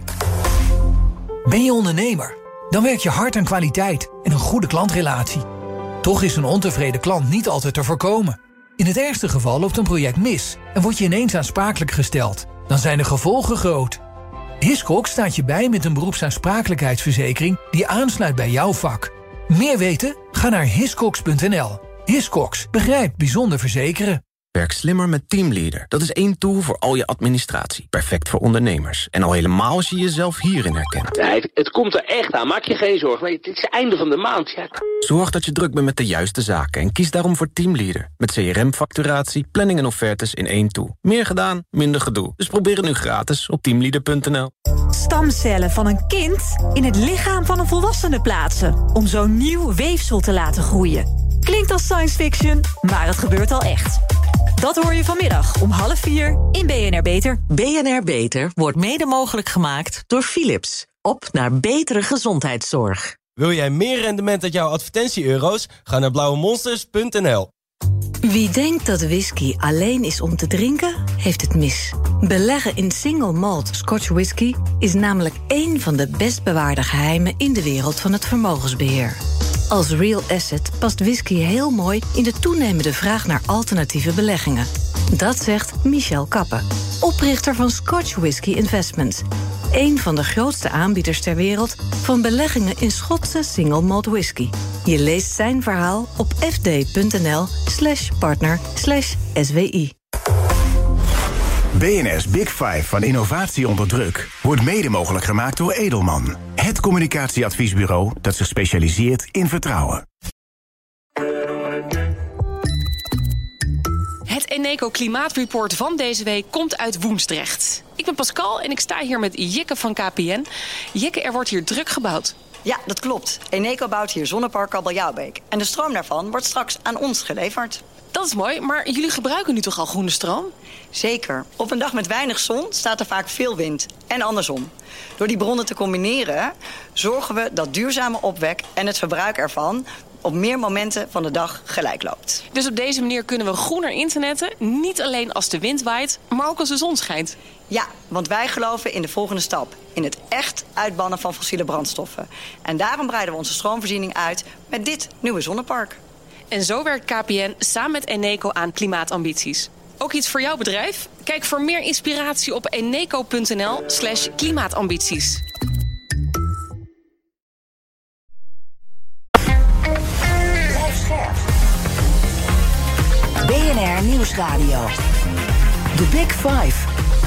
Ben je ondernemer? Dan werk je hard aan kwaliteit en een goede klantrelatie. Toch is een ontevreden klant niet altijd te voorkomen. In het ergste geval loopt een project mis en word je ineens aansprakelijk gesteld. Dan zijn de gevolgen groot. Hiscox staat je bij met een beroepsaansprakelijkheidsverzekering die aansluit bij jouw vak. Meer weten? Ga naar hiscox punt n l. Hiscox begrijpt bijzonder verzekeren. Werk slimmer met Teamleader. Dat is één tool voor al je administratie. Perfect voor ondernemers. En al helemaal als je jezelf hierin herkent. Ja, het, het komt er echt aan. Maak je geen zorgen. Maar het is het einde van de maand. Ja. Zorg dat je druk bent met de juiste zaken. En kies daarom voor Teamleader. Met C R M-facturatie, planning en offertes in één tool. Meer gedaan, minder gedoe. Dus probeer het nu gratis op teamleader punt n l. Stamcellen van een kind in het lichaam van een volwassene plaatsen. Om zo'n nieuw weefsel te laten groeien. Klinkt als science fiction, maar het gebeurt al echt. Dat hoor je vanmiddag om half vier in B N R Beter. B N R Beter wordt mede mogelijk gemaakt door Philips. Op naar betere gezondheidszorg. Wil jij meer rendement uit jouw advertentie-euro's? Ga naar blauwe monsters punt n l. Wie denkt dat whisky alleen is om te drinken, heeft het mis. Beleggen in single malt Scotch whisky is namelijk één van de best bewaarde geheimen in de wereld van het vermogensbeheer. Als real asset past whisky heel mooi in de toenemende vraag naar alternatieve beleggingen. Dat zegt Michel Kappe, oprichter van Scotch Whisky Investments. Een van de grootste aanbieders ter wereld van beleggingen in Schotse single malt whisky. Je leest zijn verhaal op fd.nl slash partner slash SWI. B N R's Big Five van innovatie onder druk wordt mede mogelijk gemaakt door Edelman. Het communicatieadviesbureau dat zich specialiseert in vertrouwen. Het Eneco Klimaatreport van deze week komt uit Woensdrecht. Ik ben Pascal en ik sta hier met Jikke van K P N. Jikke, er wordt hier druk gebouwd. Ja, dat klopt. Eneco bouwt hier zonnepark Kabeljauwbeek. En de stroom daarvan wordt straks aan ons geleverd. Dat is mooi, maar jullie gebruiken nu toch al groene stroom? Zeker. Op een dag met weinig zon staat er vaak veel wind. En andersom. Door die bronnen te combineren zorgen we dat duurzame opwek en het verbruik ervan op meer momenten van de dag gelijk loopt. Dus op deze manier kunnen we groener internetten, niet alleen als de wind waait, maar ook als de zon schijnt. Ja, want wij geloven in de volgende stap. In het echt uitbannen van fossiele brandstoffen. En daarom breiden we onze stroomvoorziening uit met dit nieuwe zonnepark. En zo werkt K P N samen met Eneco aan klimaatambities. Ook iets voor jouw bedrijf? Kijk voor meer inspiratie op eneco.nl slash klimaatambities. B N R Nieuwsradio. The Big Five.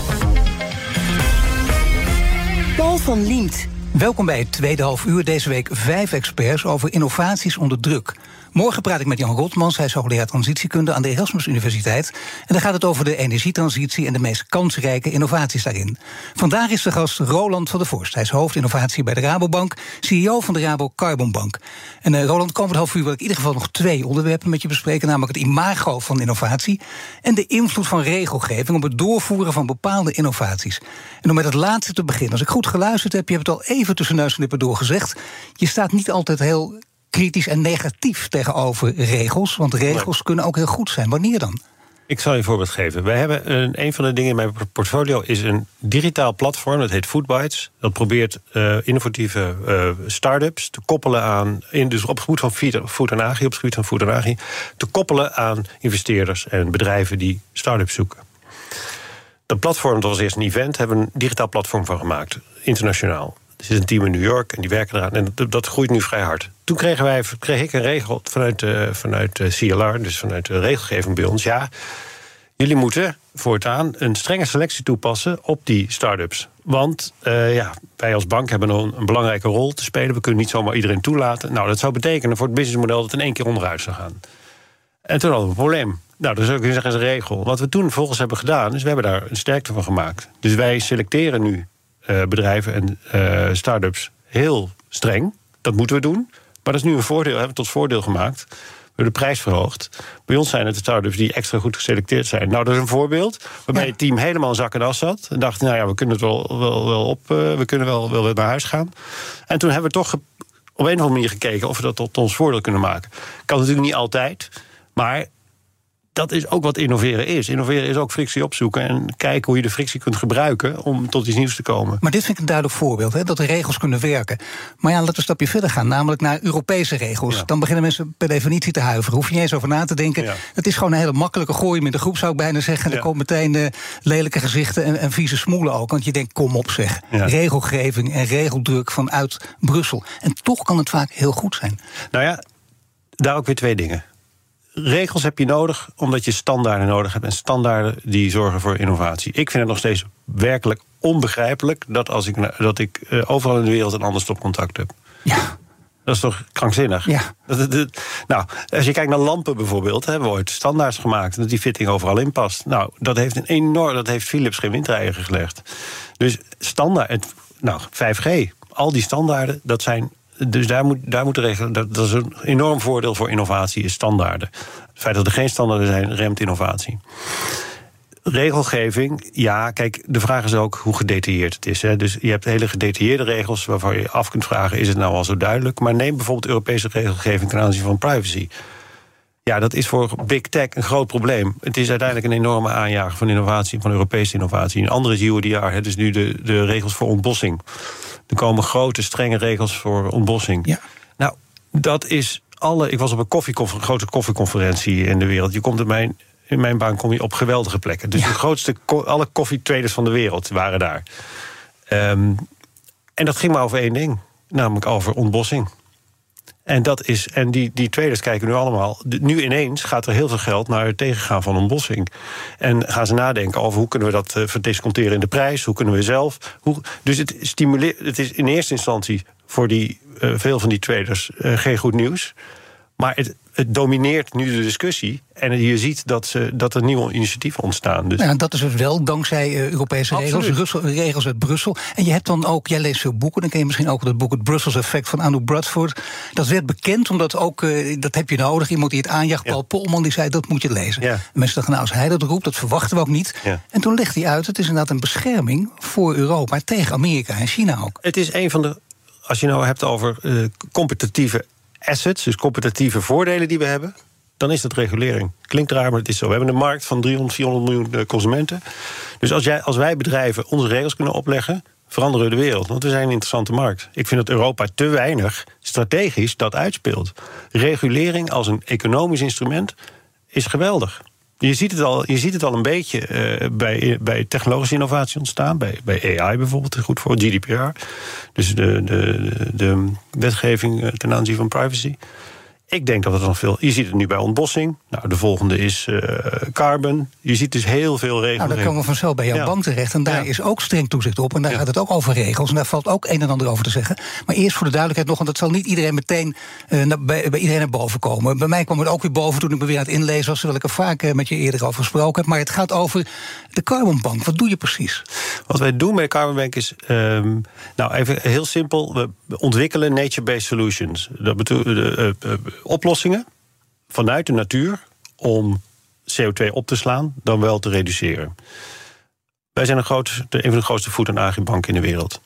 Paul van Liemt. Welkom bij het tweede half uur. Deze week vijf experts over innovaties onder druk. Morgen praat ik met Jan Rotmans, hij is hoogleraar transitiekunde aan de Erasmus Universiteit. En dan gaat het over de energietransitie en de meest kansrijke innovaties daarin. Vandaag is de gast Roland van der Vorst. Hij is hoofdinnovatie bij de Rabobank, C E O van de Rabo Carbon Bank. En uh, Roland, komend half uur wil ik in ieder geval nog twee onderwerpen met je bespreken, namelijk het imago van innovatie en de invloed van regelgeving op het doorvoeren van bepaalde innovaties. En om met het laatste te beginnen, als ik goed geluisterd heb, je hebt het al even tussen neus en lippen door gezegd, je staat niet altijd heel kritisch en negatief tegenover regels, want regels nee. kunnen ook heel goed zijn. Wanneer dan? Ik zal je een voorbeeld geven. Wij hebben een, een van de dingen in mijn portfolio is een digitaal platform, dat heet Foodbytes. Dat probeert uh, innovatieve uh, start-ups te koppelen aan, in, dus op het gebied van food en agri, op het gebied van food en agri, te koppelen aan investeerders en bedrijven die start-ups zoeken. Dat platform, dat was eerst een event, hebben we een digitaal platform van gemaakt, internationaal. Er zit een team in New York en die werken eraan. En dat, dat groeit nu vrij hard. Toen kregen wij, kreeg ik een regel vanuit, uh, vanuit de C L R, dus vanuit de regelgeving bij ons. Ja, jullie moeten voortaan een strenge selectie toepassen op die start-ups. Want uh, ja, wij als bank hebben een, een belangrijke rol te spelen. We kunnen niet zomaar iedereen toelaten. Nou, dat zou betekenen voor het businessmodel dat in één keer onderuit zou gaan. En toen hadden we een probleem. Nou, dat zou ik zeggen is een regel. Wat we toen vervolgens hebben gedaan, is we hebben daar een sterkte van gemaakt. Dus wij selecteren nu Uh, bedrijven en uh, start-ups heel streng. Dat moeten we doen. Maar dat is nu een voordeel, hebben we tot voordeel gemaakt. We hebben de prijs verhoogd. Bij ons zijn het de start-ups die extra goed geselecteerd zijn. Nou, dat is een voorbeeld waarbij ja. het team helemaal in zak en as zat. En dacht, nou ja, we kunnen het wel, wel, wel op, uh, we kunnen wel, wel naar huis gaan. En toen hebben we toch op een of andere manier gekeken of we dat tot ons voordeel kunnen maken. Kan natuurlijk niet altijd, maar dat is ook wat innoveren is. Innoveren is ook frictie opzoeken en kijken hoe je de frictie kunt gebruiken om tot iets nieuws te komen. Maar dit vind ik een duidelijk voorbeeld, hè, dat de regels kunnen werken. Maar ja, laten we een stapje verder gaan, namelijk naar Europese regels. Ja. Dan beginnen mensen per definitie te huiveren. Hoef je niet eens over na te denken. Ja. Het is gewoon een hele makkelijke gooi met de groep, zou ik bijna zeggen. En ja. er komen meteen uh, lelijke gezichten en, en vieze smoelen ook. Want je denkt, kom op zeg. Ja. Regelgeving en regeldruk vanuit Brussel. En toch kan het vaak heel goed zijn. Nou ja, daar ook weer twee dingen. Regels heb je nodig omdat je standaarden nodig hebt. En standaarden die zorgen voor innovatie. Ik vind het nog steeds werkelijk onbegrijpelijk dat, als ik, dat ik uh, overal in de wereld een ander stopcontact heb. Ja. Dat is toch krankzinnig? Ja. Dat, dat, dat, nou, als je kijkt naar lampen bijvoorbeeld, hebben we ooit standaards gemaakt dat die fitting overal in past. Nou, dat heeft een enorm, dat heeft Philips geen windeieren gelegd. Dus standaard, nou, vijf G, al die standaarden, dat zijn. Dus daar moet, daar moet de regelen. Dat, dat is een enorm voordeel voor innovatie, is standaarden. Het feit dat er geen standaarden zijn, remt innovatie. Regelgeving, ja, kijk, de vraag is ook hoe gedetailleerd het is. Hè. Dus je hebt hele gedetailleerde regels waarvan je af kunt vragen, is het nou al zo duidelijk? Maar neem bijvoorbeeld Europese regelgeving ten aanzien van privacy. Ja, dat is voor big tech een groot probleem. Het is uiteindelijk een enorme aanjager van innovatie, van Europese innovatie. Een andere is U O D R, het is nu de, de regels voor ontbossing. Er komen grote, strenge regels voor ontbossing. Ja. Nou, Dat is alle. Ik was op een koffieconfer- grote koffieconferentie in de wereld. Je komt in mijn, in mijn baan kom je op geweldige plekken. Dus ja. de grootste, alle koffietraders van de wereld waren daar. Um, en dat ging maar over één ding, namelijk over ontbossing. En, dat is, en die, die traders kijken nu allemaal. De, nu ineens gaat er heel veel geld naar het tegengaan van ontbossing. En gaan ze nadenken over hoe kunnen we dat uh, verdisconteren in de prijs. Hoe kunnen we zelf. Hoe, dus het, stimuleert, het is in eerste instantie voor die, uh, veel van die traders uh, geen goed nieuws. Maar het, het domineert nu de discussie. En je ziet dat, ze, dat er nieuwe initiatieven ontstaan. Dus. Ja, dat is het wel, dankzij uh, Europese regels, Russel, regels uit Brussel. En je hebt dan ook, jij leest veel boeken, dan ken je misschien ook het boek Het Brussels Effect van Anu Bradford. Dat werd bekend, omdat ook, uh, dat heb je nodig, iemand die het aanjaagt, Paul ja. Polman, die zei, dat moet je lezen. Ja. Mensen dachten, nou, als hij dat roept, dat verwachten we ook niet. Ja. En toen legt hij uit, het is inderdaad een bescherming voor Europa, tegen Amerika en China ook. Het is een van de, als je nou hebt over uh, competitieve assets, dus competitieve voordelen die we hebben, dan is dat regulering. Klinkt raar, maar het is zo. We hebben een markt van driehonderd, vierhonderd miljoen consumenten. Dus als, jij, als wij bedrijven onze regels kunnen opleggen, veranderen we de wereld. Want we zijn een interessante markt. Ik vind dat Europa te weinig strategisch dat uitspeelt. Regulering als een economisch instrument is geweldig. Je ziet het al, je ziet het al een beetje uh, bij, bij technologische innovatie ontstaan. Bij, bij A I bijvoorbeeld, goed voor G D P R. Dus de, de, de wetgeving ten aanzien van privacy. Ik denk dat het nog veel. Je ziet het nu bij ontbossing. Nou, de volgende is uh, carbon. Je ziet dus heel veel regels. Nou, dan komen we vanzelf bij jouw ja. bank terecht. En daar ja. is ook streng toezicht op. En daar ja. gaat het ook over regels. En daar valt ook een en ander over te zeggen. Maar eerst voor de duidelijkheid nog, want dat zal niet iedereen meteen uh, naar, bij, bij iedereen naar boven komen. Bij mij kwam het ook weer boven toen ik me weer aan het inlezen was, terwijl ik er vaak uh, met je eerder over gesproken heb. Maar het gaat over de carbonbank. Wat doe je precies? Wat wij doen bij de carbonbank is, um, nou even heel simpel. We ontwikkelen nature-based solutions. Dat bedoelt uh, uh, uh, oplossingen vanuit de natuur om C O twee op te slaan, dan wel te reduceren. Wij zijn een, groot, een van de grootste food- en agribanken in de wereld.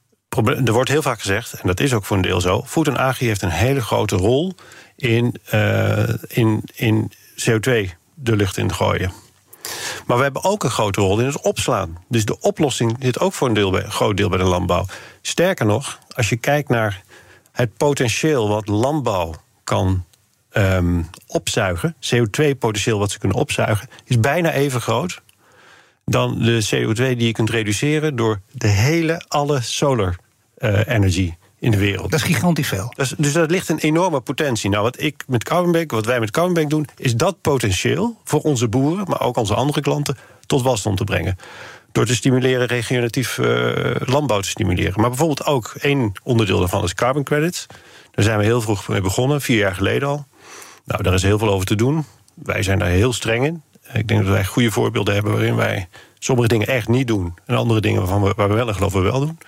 Er wordt heel vaak gezegd, en dat is ook voor een deel zo, food en agri heeft een hele grote rol in, uh, in, in C O twee de lucht in gooien. Maar we hebben ook een grote rol in het opslaan. Dus de oplossing zit ook voor een, deel bij, een groot deel bij de landbouw. Sterker nog, als je kijkt naar het potentieel wat landbouw kan um, opzuigen, C O twee potentieel wat ze kunnen opzuigen, is bijna even groot dan de C O twee die je kunt reduceren door de hele, alle solar uh, energy in de wereld. Dat is gigantisch veel. Dat is, dus dat ligt een enorme potentie. Nou, wat ik met Carbonbank, wat wij met Carbonbank doen, is dat potentieel voor onze boeren, maar ook onze andere klanten, tot wasdom te brengen. Door te stimuleren, regeneratief uh, landbouw te stimuleren. Maar bijvoorbeeld ook één onderdeel daarvan is carbon credits. Daar zijn we heel vroeg mee begonnen, vier jaar geleden al. Nou, daar is heel veel over te doen. Wij zijn daar heel streng in. Ik denk dat wij goede voorbeelden hebben waarin wij sommige dingen echt niet doen. En andere dingen waarvan we, waar we wel in geloven we wel doen.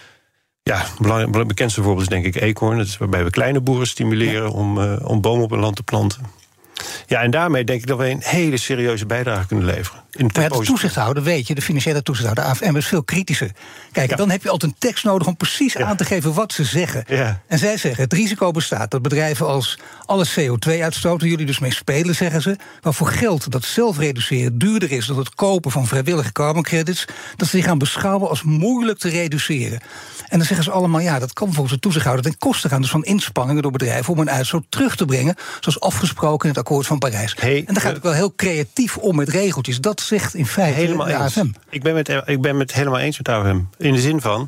Ja, het bekendste voorbeeld is denk ik Acorn. Dat is waarbij we kleine boeren stimuleren ja. om, uh, om bomen op hun land te planten. Ja, en daarmee denk ik dat we een hele serieuze bijdrage kunnen leveren. In maar ja, de toezichthouder, weet je, de financiële toezichthouder, de A F M, is veel kritischer. Kijk, ja. dan heb je altijd een tekst nodig om precies ja. aan te geven wat ze zeggen. Ja. En zij zeggen, het risico bestaat dat bedrijven als alle C O twee uitstoten, jullie dus mee spelen, zeggen ze, waarvoor geld dat zelf reduceren duurder is dan het kopen van vrijwillige carbon credits, dat ze die gaan beschouwen als moeilijk te reduceren. En dan zeggen ze allemaal, ja, dat kan volgens de toezichthouder ten koste gaan dus van inspanningen door bedrijven om een uitstoot terug te brengen, zoals afgesproken in het akkoord van Parijs. Hey, en dan gaat het wel heel creatief om met regeltjes. Dat zegt in feite helemaal de A F M. Eens. Ik ben, met, ik ben het helemaal eens met de A F M. In de zin van,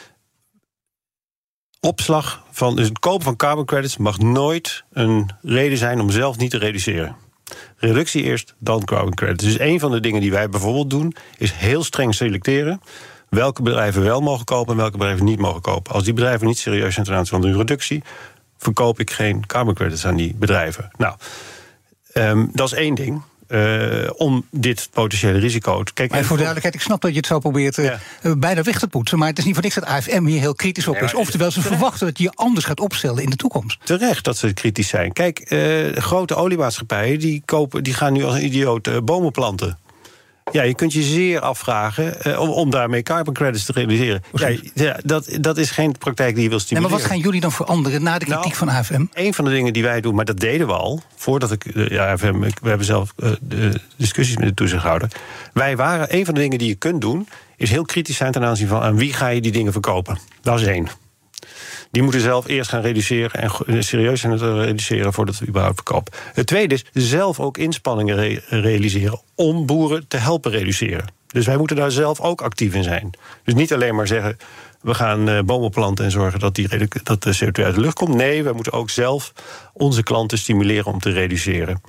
opslag van, dus het kopen van carbon credits mag nooit een reden zijn om zelf niet te reduceren. Reductie eerst, dan carbon credits. Dus een van de dingen die wij bijvoorbeeld doen, is heel streng selecteren welke bedrijven wel mogen kopen en welke bedrijven niet mogen kopen. Als die bedrijven niet serieus zijn ten aanzien van de reductie, verkoop ik geen carbon credits aan die bedrijven. Nou, um, dat is één ding. Uh, om dit potentiële risico te kijken. Maar voor de duidelijkheid, ik snap dat je het zo probeert uh, ja. bijna weg te poetsen, maar het is niet voor niks dat A F M hier heel kritisch op is. Oftewel, ze terecht. verwachten dat je je anders gaat opstellen in de toekomst. Terecht dat ze kritisch zijn. Kijk, uh, grote oliemaatschappijen die, kopen, die gaan nu als een idioot uh, bomen planten. Ja, je kunt je zeer afvragen uh, om, om daarmee carbon credits te realiseren. Ja, ja, dat, dat is geen praktijk die je wil stimuleren. Nee, maar wat gaan jullie dan veranderen na de kritiek nou, van A F M? Een van de dingen die wij doen, maar dat deden we al, voordat ik de ja, A F M, we hebben zelf uh, de discussies met de toezichthouder. Wij waren, een van de dingen die je kunt doen, is heel kritisch zijn ten aanzien van aan wie ga je die dingen verkopen. Dat is één. Die moeten zelf eerst gaan reduceren en serieus zijn het reduceren voordat we überhaupt verkopen. Het tweede is zelf ook inspanningen re- realiseren om boeren te helpen reduceren. Dus wij moeten daar zelf ook actief in zijn. Dus niet alleen maar zeggen, we gaan uh, bomen planten en zorgen dat, die redu- dat de C O twee uit de lucht komt. Nee, we moeten ook zelf onze klanten stimuleren om te reduceren.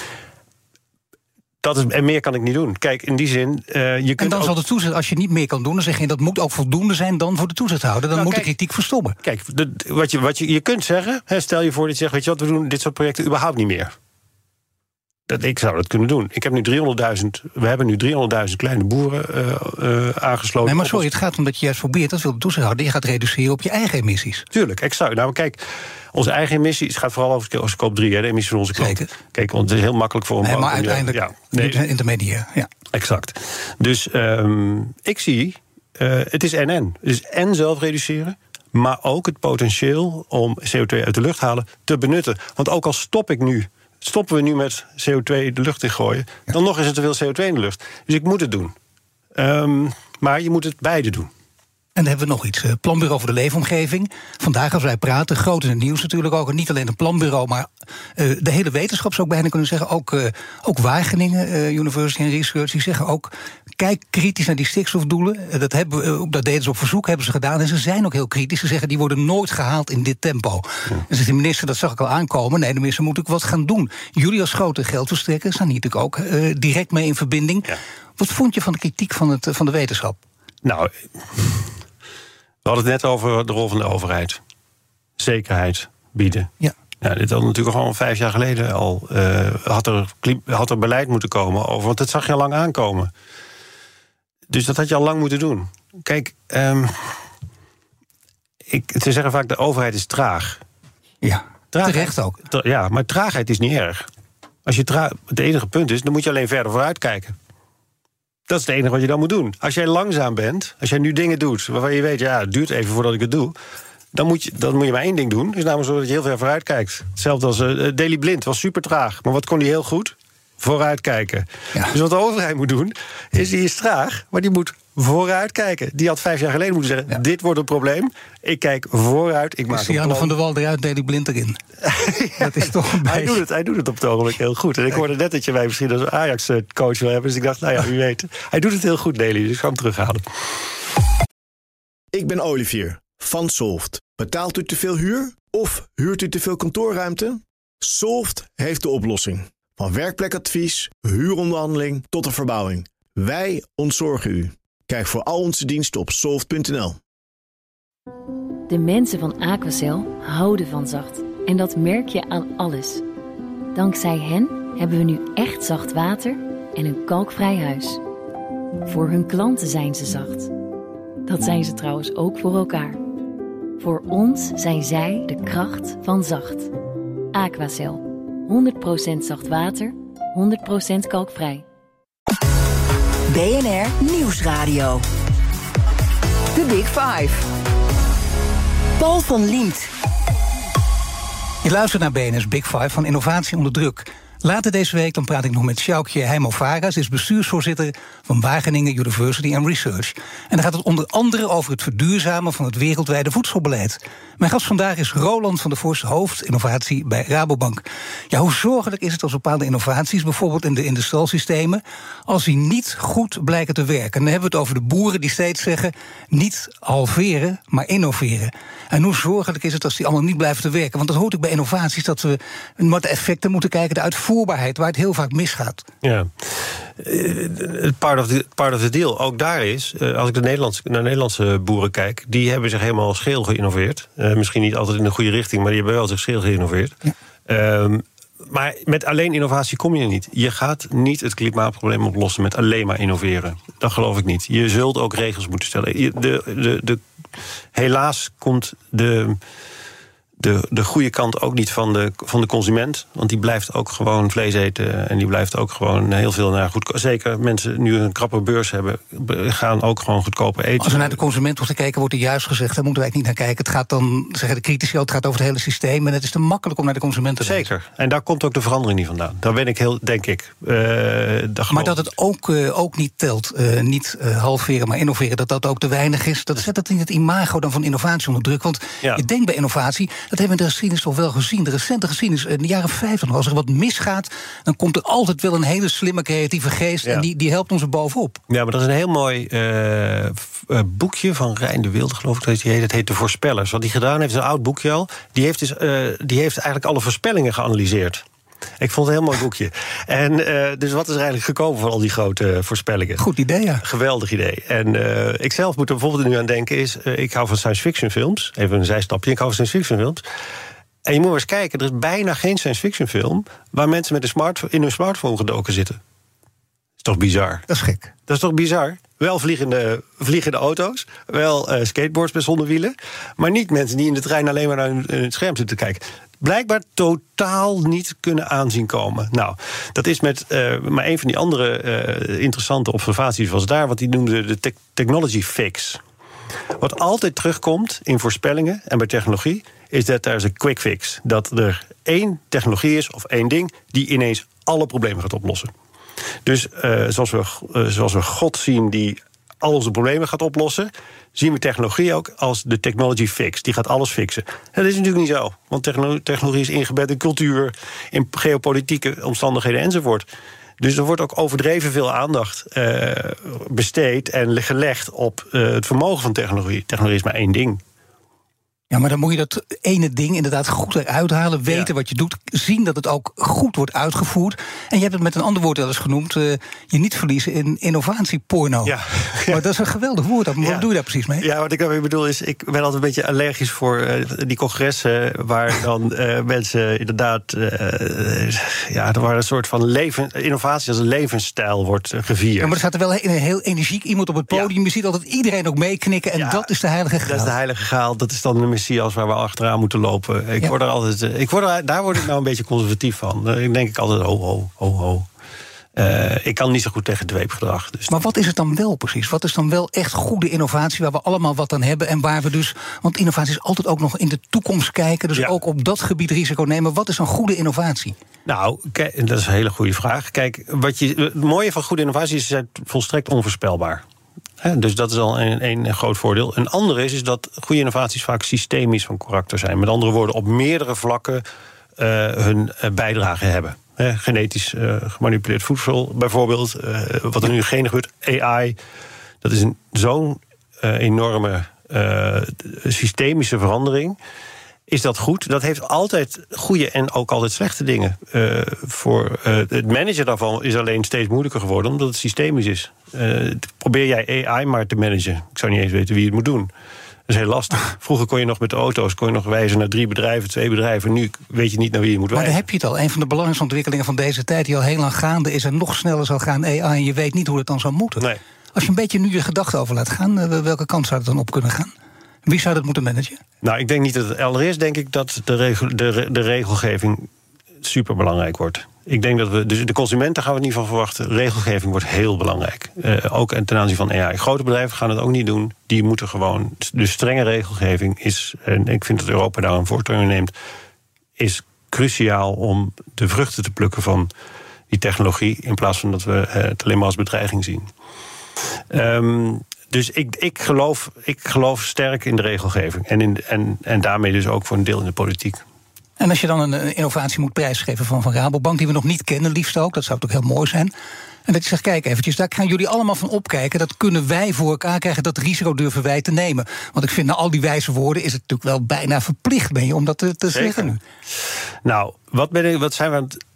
Dat is, en meer kan ik niet doen. Kijk, in die zin... Uh, je kunt en dan ook... zal de toezicht, als je niet meer kan doen, dan zeg je dat moet ook voldoende zijn dan voor de toezichthouder. Dan nou, moet kijk, de kritiek verstommen. Kijk, de, wat, je, wat je, je kunt zeggen, hè, stel je voor dat je zegt, weet je wat, we doen dit soort projecten überhaupt niet meer. Dat, ik zou dat kunnen doen. Ik heb nu driehonderdduizend, we hebben nu driehonderdduizend kleine boeren uh, uh, aangesloten. Nee, maar sorry, het gaat om dat je juist probeert, dat wil de toezichthouder, je gaat reduceren op je eigen emissies. Tuurlijk, exact. Nou, kijk, onze eigen emissies, het gaat vooral over scope drie, hè, de emissies van onze klanten. Kijk, want het is heel makkelijk voor een nee, bank. Maar uiteindelijk, ja, nee, intermediair, ja. Exact. Dus um, ik zie, uh, het is en en. Het is en zelf reduceren, maar ook het potentieel om C O twee uit de lucht halen te benutten. Want ook al stop ik nu, stoppen we nu met C O twee de lucht in gooien, ja. dan nog is er te veel C O twee in de lucht. Dus ik moet het doen. Um, maar je moet het beide doen. En dan hebben we nog iets. Uh, Planbureau voor de Leefomgeving. Vandaag als wij praten, groot in het nieuws natuurlijk ook. En niet alleen een planbureau, maar uh, de hele wetenschap zou ik bijna kunnen zeggen. Ook, uh, ook Wageningen, uh, University and Research, die zeggen ook, kijk kritisch naar die stikstofdoelen. Uh, dat, hebben we, uh, dat deden ze op verzoek, hebben ze gedaan. En ze zijn ook heel kritisch. Ze zeggen, die worden nooit gehaald in dit tempo. Ja. En zegt de minister, dat zag ik al aankomen. Nee, de minister moet ook wat gaan doen. Jullie als grote geldverstrekker staan hier natuurlijk ook uh, direct mee in verbinding. Ja. Wat vond je van de kritiek van, het, van de wetenschap? Nou... We hadden het net over de rol van de overheid. Zekerheid bieden. Ja. Ja, dit had natuurlijk al vijf jaar geleden al. Uh, had, er, had er beleid moeten komen over. Want dat zag je al lang aankomen. Dus dat had je al lang moeten doen. Kijk, um, ik, ze zeggen vaak de overheid is traag. Ja, traagheid, terecht ook. Tra- ja, maar traagheid is niet erg. Als je tra- het enige punt is, dan moet je alleen verder vooruit kijken. Dat is het enige wat je dan moet doen. Als jij langzaam bent, als jij nu dingen doet waarvan je weet, ja, het duurt even voordat ik het doe, dan moet je, dan moet je maar één ding doen. Is namelijk zo dat je heel ver vooruit kijkt. Hetzelfde als uh, Daley Blind, was super traag. Maar wat kon hij heel goed? Vooruitkijken. Ja. Dus wat de overheid moet doen, is die is traag, maar die moet vooruitkijken. Die had vijf jaar geleden moeten zeggen, ja. dit wordt een probleem. Ik kijk vooruit, ik maak een plan. Janne van der Wal eruit, Daley Blind erin. ja, dat is toch een beetje... hij, doet het, hij doet het op het ogenblik heel goed. En ik hoorde net dat je mij misschien als Ajax-coach wil hebben. Dus ik dacht, nou ja, wie weet. Hij doet het heel goed, Daley, dus ik ga hem terughalen. Ik ben Olivier van Solft. Betaalt u te veel huur? Of huurt u te veel kantoorruimte? Solft heeft de oplossing. Van werkplekadvies, huuronderhandeling tot de verbouwing. Wij ontzorgen u. Kijk voor al onze diensten op solft punt n l. De mensen van Aquacel houden van zacht. En dat merk je aan alles. Dankzij hen hebben we nu echt zacht water en een kalkvrij huis. Voor hun klanten zijn ze zacht. Dat zijn ze trouwens ook voor elkaar. Voor ons zijn zij de kracht van zacht. Aquacel. honderd procent zacht water, honderd procent kalkvrij. B N R Nieuwsradio. The Big Five. Paul van Liemt. Je luistert naar B N R's Big Five van Innovatie onder druk. Later deze week dan praat ik nog met Sjoukje Heimo-Vara. Ze is bestuursvoorzitter van Wageningen University and Research. En dan gaat het onder andere over het verduurzamen van het wereldwijde voedselbeleid. Mijn gast vandaag is Roland van der Vorst, hoofd innovatie bij Rabobank. Ja, hoe zorgelijk is het als bepaalde innovaties, bijvoorbeeld in de industriesystemen, als die niet goed blijken te werken? En dan hebben we het over de boeren die steeds zeggen, niet halveren, maar innoveren. En hoe zorgelijk is het als die allemaal niet blijven te werken? Want dat hoort ook bij innovaties, dat we met de effecten moeten kijken, de uitvoerbaarheid, waar het heel vaak misgaat. Ja, part of the, part of the deal. Ook daar is, als ik de Nederlandse, naar Nederlandse boeren kijk, die hebben zich helemaal scheel geïnnoveerd. Uh, misschien niet altijd in de goede richting, maar die hebben wel zich scheel geïnnoveerd. Ja. Um, maar met alleen innovatie kom je er niet. Je gaat niet het klimaatprobleem oplossen met alleen maar innoveren. Dat geloof ik niet. Je zult ook regels moeten stellen. De, de, de, helaas komt de... de, de goede kant ook niet van de, van de consument. Want die blijft ook gewoon vlees eten. En die blijft ook gewoon heel veel naar goedkoop. Zeker mensen nu een krappe beurs hebben, gaan ook gewoon goedkoper eten. Als er naar de consument wordt gekeken, wordt er juist gezegd, daar moeten wij niet naar kijken. Het gaat dan, zeggen de critici, het gaat over het hele systeem. En het is te makkelijk om naar de consument te Zeker. wijzen. En daar komt ook de verandering niet vandaan. Daar ben ik heel, denk ik. Uh, maar dat het ook, uh, ook niet telt. Uh, niet uh, halveren, maar innoveren. Dat dat ook te weinig is. Dat zet het in het imago dan van innovatie onder druk. Want ja. je denkt bij innovatie, dat hebben we in de geschiedenis toch wel gezien. De recente geschiedenis, in de jaren vijftig, als er wat misgaat, dan komt er altijd wel een hele slimme, creatieve geest. Ja. En die, die helpt ons er bovenop. Ja, maar dat is een heel mooi uh, boekje van Rijn de Wilde, geloof ik dat hij heet. Het heet De Voorspellers. Wat hij gedaan heeft, is een oud boekje al. Die heeft, dus, uh, die heeft eigenlijk alle voorspellingen geanalyseerd. Ik vond het een heel mooi boekje. En uh, dus wat is er eigenlijk gekomen van al die grote voorspellingen? Goed idee, ja. Geweldig idee. En uh, ik zelf moet er bijvoorbeeld nu aan denken is, uh, ik hou van science fiction films. Even een zijstapje. Ik hou van science fiction films. En je moet maar eens kijken, er is bijna geen science fiction film waar mensen met een smartphone, in hun smartphone gedoken zitten. Dat is toch bizar? Dat is gek. Dat is toch bizar? Wel vliegende, vliegende auto's, wel uh, skateboards met zonder wielen, maar niet mensen die in de trein alleen maar naar hun, hun scherm zitten te kijken. Blijkbaar totaal niet kunnen aanzien komen. Nou, dat is met uh, maar een van die andere uh, interessante observaties was daar, wat die noemde de te- technology fix. Wat altijd terugkomt in voorspellingen en bij technologie, is dat er is een quick fix. Dat er één technologie is of één ding die ineens alle problemen gaat oplossen. Dus uh, zoals, we, uh, zoals we God zien die al onze problemen gaat oplossen, zien we technologie ook als de technology fix. Die gaat alles fixen. En dat is natuurlijk niet zo. Want techno- technologie is ingebed in cultuur, in geopolitieke omstandigheden enzovoort. Dus er wordt ook overdreven veel aandacht uh, besteed en gelegd op uh, het vermogen van technologie. Technologie is maar één ding. Ja, maar dan moet je dat ene ding inderdaad goed eruit halen, weten ja. wat je doet, zien dat het ook goed wordt uitgevoerd. En je hebt het met een ander woord wel eens genoemd, uh, je niet verliezen in innovatieporno. Ja. Ja. Maar dat is een geweldig woord, wat ja. doe je daar precies mee? Ja, wat ik daarmee bedoel is, ik ben altijd een beetje allergisch voor uh, die congressen waar dan uh, mensen inderdaad, uh, ja, er waar een soort van leven, innovatie als een levensstijl wordt uh, gevierd. Ja, maar er staat er wel een heel energiek iemand op het podium, ja. je ziet altijd iedereen ook meeknikken en ja, dat is de heilige graal. Dat is de heilige graal, dat is dan de Messias waar we achteraan moeten lopen. Ik ja. word er altijd, ik word er, daar word ik nou een beetje conservatief van. Dan denk ik altijd, ho, ho, ho, ho. Uh, ik kan niet zo goed tegen dweepgedrag. Dus maar wat is het dan wel precies? Wat is dan wel echt goede innovatie waar we allemaal wat aan hebben en waar we dus, want innovatie is altijd ook nog in de toekomst kijken, dus ja. ook op dat gebied risico nemen. Wat is dan goede innovatie? Nou, kijk, dat is een hele goede vraag. Kijk, wat je, het mooie van goede innovatie is, het volstrekt onvoorspelbaar. He, dus dat is al een, een groot voordeel. Een andere is, is dat goede innovaties vaak systemisch van karakter zijn. Met andere woorden, op meerdere vlakken uh, hun uh, bijdrage hebben. He, genetisch uh, gemanipuleerd voedsel bijvoorbeeld. Uh, wat er nu geen gebeurt, A I. Dat is een, zo'n uh, enorme uh, systemische verandering. Is dat goed? Dat heeft altijd goede en ook altijd slechte dingen. Uh, voor uh, het managen daarvan is alleen steeds moeilijker geworden, omdat het systemisch is. Uh, probeer jij A I maar te managen. Ik zou niet eens weten wie het moet doen. Dat is heel lastig. Vroeger kon je nog met de auto's kon je nog wijzen naar drie bedrijven, twee bedrijven. Nu weet je niet naar wie je moet wijzen. Maar dan heb je het al. Een van de belangrijkste ontwikkelingen van deze tijd, die al heel lang gaande is en nog sneller zal gaan, A I. En je weet niet hoe het dan zou moeten. Nee. Als je een beetje nu je gedachten over laat gaan, welke kant zou het dan op kunnen gaan? Wie zou dat moeten managen? Nou, ik denk niet dat het allereerst denk ik dat de, regel, de, de regelgeving superbelangrijk wordt. Ik denk dat we, dus de consumenten gaan we het niet van verwachten. Regelgeving wordt heel belangrijk. Uh, ook ten aanzien van A I. Grote bedrijven gaan het ook niet doen. Die moeten gewoon, de strenge regelgeving is, en ik vind dat Europa daar een voortouw in neemt, is cruciaal om de vruchten te plukken van die technologie, in plaats van dat we het alleen maar als bedreiging zien. Um, Dus ik, ik, geloof, ik geloof sterk in de regelgeving. En, in, en, en daarmee dus ook voor een deel in de politiek. En als je dan een innovatie moet prijsgeven van, van Rabobank, die we nog niet kennen, liefst ook, dat zou toch heel mooi zijn. En dat je zegt, kijk eventjes, daar gaan jullie allemaal van opkijken. Dat kunnen wij voor elkaar krijgen, dat risico durven wij te nemen. Want ik vind, na al die wijze woorden is het natuurlijk wel bijna verplicht, ben je, om dat te, te zeggen nu. Nou, wat, ben ik, wat zijn we aan het...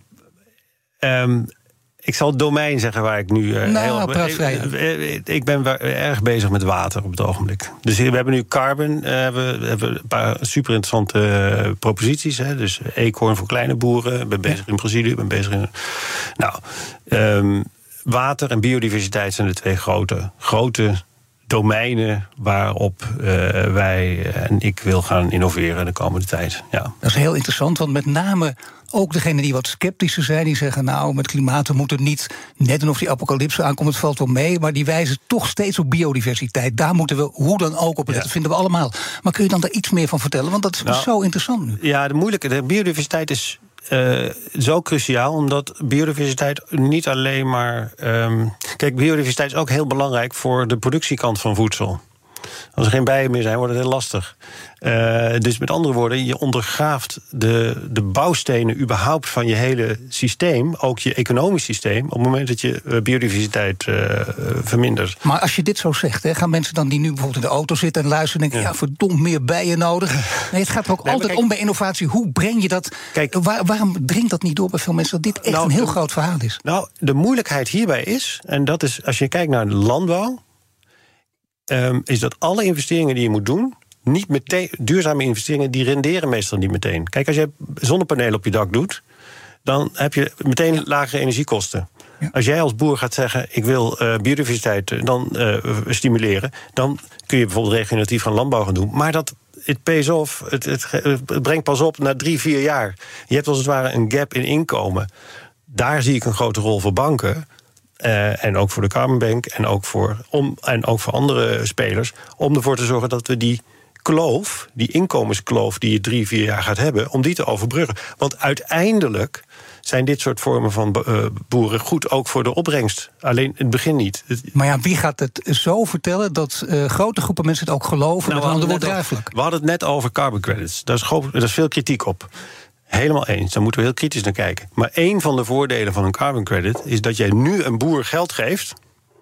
Um, Ik zal het domein zeggen waar ik nu uh, nou, heel... praat vrij. Ik, ik ben erg bezig met water op het ogenblik. Dus we hebben nu carbon, uh, we hebben een paar super interessante uh, proposities. Hè. Dus eekhoorn voor kleine boeren. Ik ben bezig in Brazilië, ik ben bezig in... Nou, um, water en biodiversiteit zijn de twee grote, grote domeinen waarop uh, wij en ik wil gaan innoveren de komende tijd. Ja. Dat is heel interessant, want met name ook degenen die wat sceptischer zijn, die zeggen nou, met klimaat we moeten niet net doen of die apocalypse aankomt, het valt wel mee, maar die wijzen toch steeds op biodiversiteit. Daar moeten we hoe dan ook op letten, ja. Dat vinden we allemaal. Maar kun je dan daar iets meer van vertellen? Want dat is nou, zo interessant nu. Ja, de moeilijke, de biodiversiteit is Uh, zo cruciaal, omdat biodiversiteit niet alleen maar... Um, kijk, biodiversiteit is ook heel belangrijk voor de productiekant van voedsel. Als er geen bijen meer zijn, wordt het heel lastig. Uh, dus met andere woorden, je ondergraaft de, de bouwstenen überhaupt van je hele systeem, ook je economisch systeem, op het moment dat je uh, biodiversiteit uh, vermindert. Maar als je dit zo zegt, hè, gaan mensen dan die nu bijvoorbeeld in de auto zitten en luisteren en denken, ja, ja verdomd meer bijen nodig. Nee, het gaat er ook nee, altijd kijk, om bij innovatie. Hoe breng je dat? Kijk, waar, waarom dringt dat niet door bij veel mensen dat dit echt nou, een heel de, groot verhaal is? Nou, de moeilijkheid hierbij is, en dat is als je kijkt naar de landbouw, Um, is dat alle investeringen die je moet doen, niet meteen, duurzame investeringen, die renderen meestal niet meteen. Kijk, als je zonnepanelen op je dak doet, dan heb je meteen lagere energiekosten. Ja. Als jij als boer gaat zeggen, ik wil uh, biodiversiteit dan uh, stimuleren, dan kun je bijvoorbeeld regeneratief gaan landbouw gaan doen. Maar dat het pays off, het, het, het brengt pas op na drie, vier jaar. Je hebt als het ware een gap in inkomen. Daar zie ik een grote rol voor banken. Uh, en ook voor de Carbon Bank en ook voor, om, en ook voor andere spelers, om ervoor te zorgen dat we die kloof, die inkomenskloof die je drie, vier jaar gaat hebben, om die te overbruggen. Want uiteindelijk zijn dit soort vormen van uh, boeren goed ook voor de opbrengst. Alleen in het begin niet. Maar ja, wie gaat het zo vertellen dat uh, grote groepen mensen het ook geloven? Nou, met een ander woord draagvlak. We hadden het net over carbon credits. Daar is, daar is veel kritiek op. Helemaal eens, daar moeten we heel kritisch naar kijken. Maar één van de voordelen van een carbon credit is dat jij nu een boer geld geeft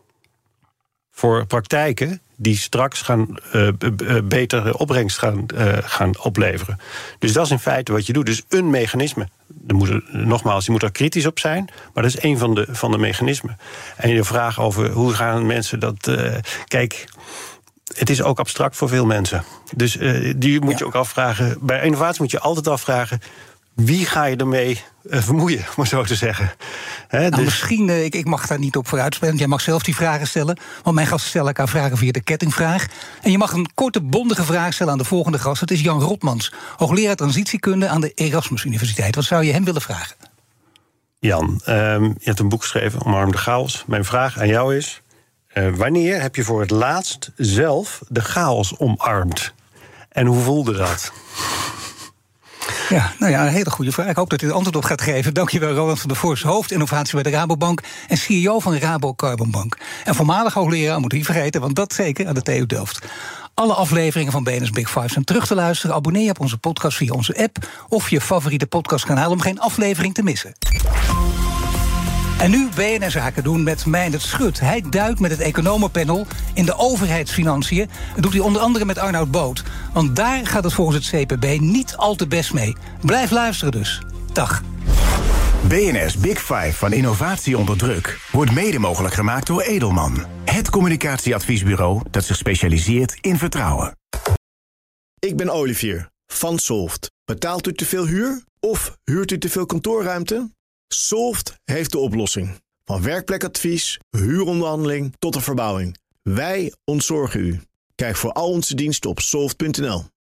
voor praktijken die straks gaan uh, uh, betere opbrengst gaan, uh, gaan opleveren. Dus dat is in feite wat je doet. Dus een mechanisme. Er moet, nogmaals, je moet er kritisch op zijn, maar dat is één van de, van de mechanismen. En je vraag over hoe gaan mensen dat... Uh, kijk, het is ook abstract voor veel mensen. Dus uh, die moet ja. je ook afvragen. Bij innovatie moet je altijd afvragen, wie ga je ermee uh, vermoeien, om zo te zeggen? He, nou, dus misschien, uh, ik, ik mag daar niet op vooruitspelen. Jij mag zelf die vragen stellen. Want mijn gasten stellen elkaar vragen via de kettingvraag. En je mag een korte, bondige vraag stellen aan de volgende gast. Dat is Jan Rotmans, hoogleraar transitiekunde aan de Erasmus Universiteit. Wat zou je hem willen vragen? Jan, um, je hebt een boek geschreven, Omarm de chaos. Mijn vraag aan jou is, uh, wanneer heb je voor het laatst zelf de chaos omarmd? En hoe voelde dat? Ja, nou ja, een hele goede vraag. Ik hoop dat u er antwoord op gaat geven. Dankjewel, Roland van der Voorst, hoofdinnovatie bij de Rabobank en C E O van Rabo Carbon Bank. En voormalig hoogleraar, moet u niet vergeten, want dat zeker, aan de T U Delft. Alle afleveringen van B N R's Big Five zijn terug te luisteren. Abonneer je op onze podcast via onze app of je favoriete podcastkanaal om geen aflevering te missen. En nu B N R Zaken doen met Meindert Schut. Hij duikt met het economenpanel in de overheidsfinanciën. Dat doet hij onder andere met Arnoud Boot. Want daar gaat het volgens het C P B niet al te best mee. Blijf luisteren dus. Dag. B N R's Big Five van innovatie onder druk wordt mede mogelijk gemaakt door Edelman. Het communicatieadviesbureau dat zich specialiseert in vertrouwen. Ik ben Olivier van Solft. Betaalt u te veel huur of huurt u te veel kantoorruimte? Solft heeft de oplossing. Van werkplekadvies, huuronderhandeling tot de verbouwing. Wij ontzorgen u. Kijk voor al onze diensten op solft punt n l.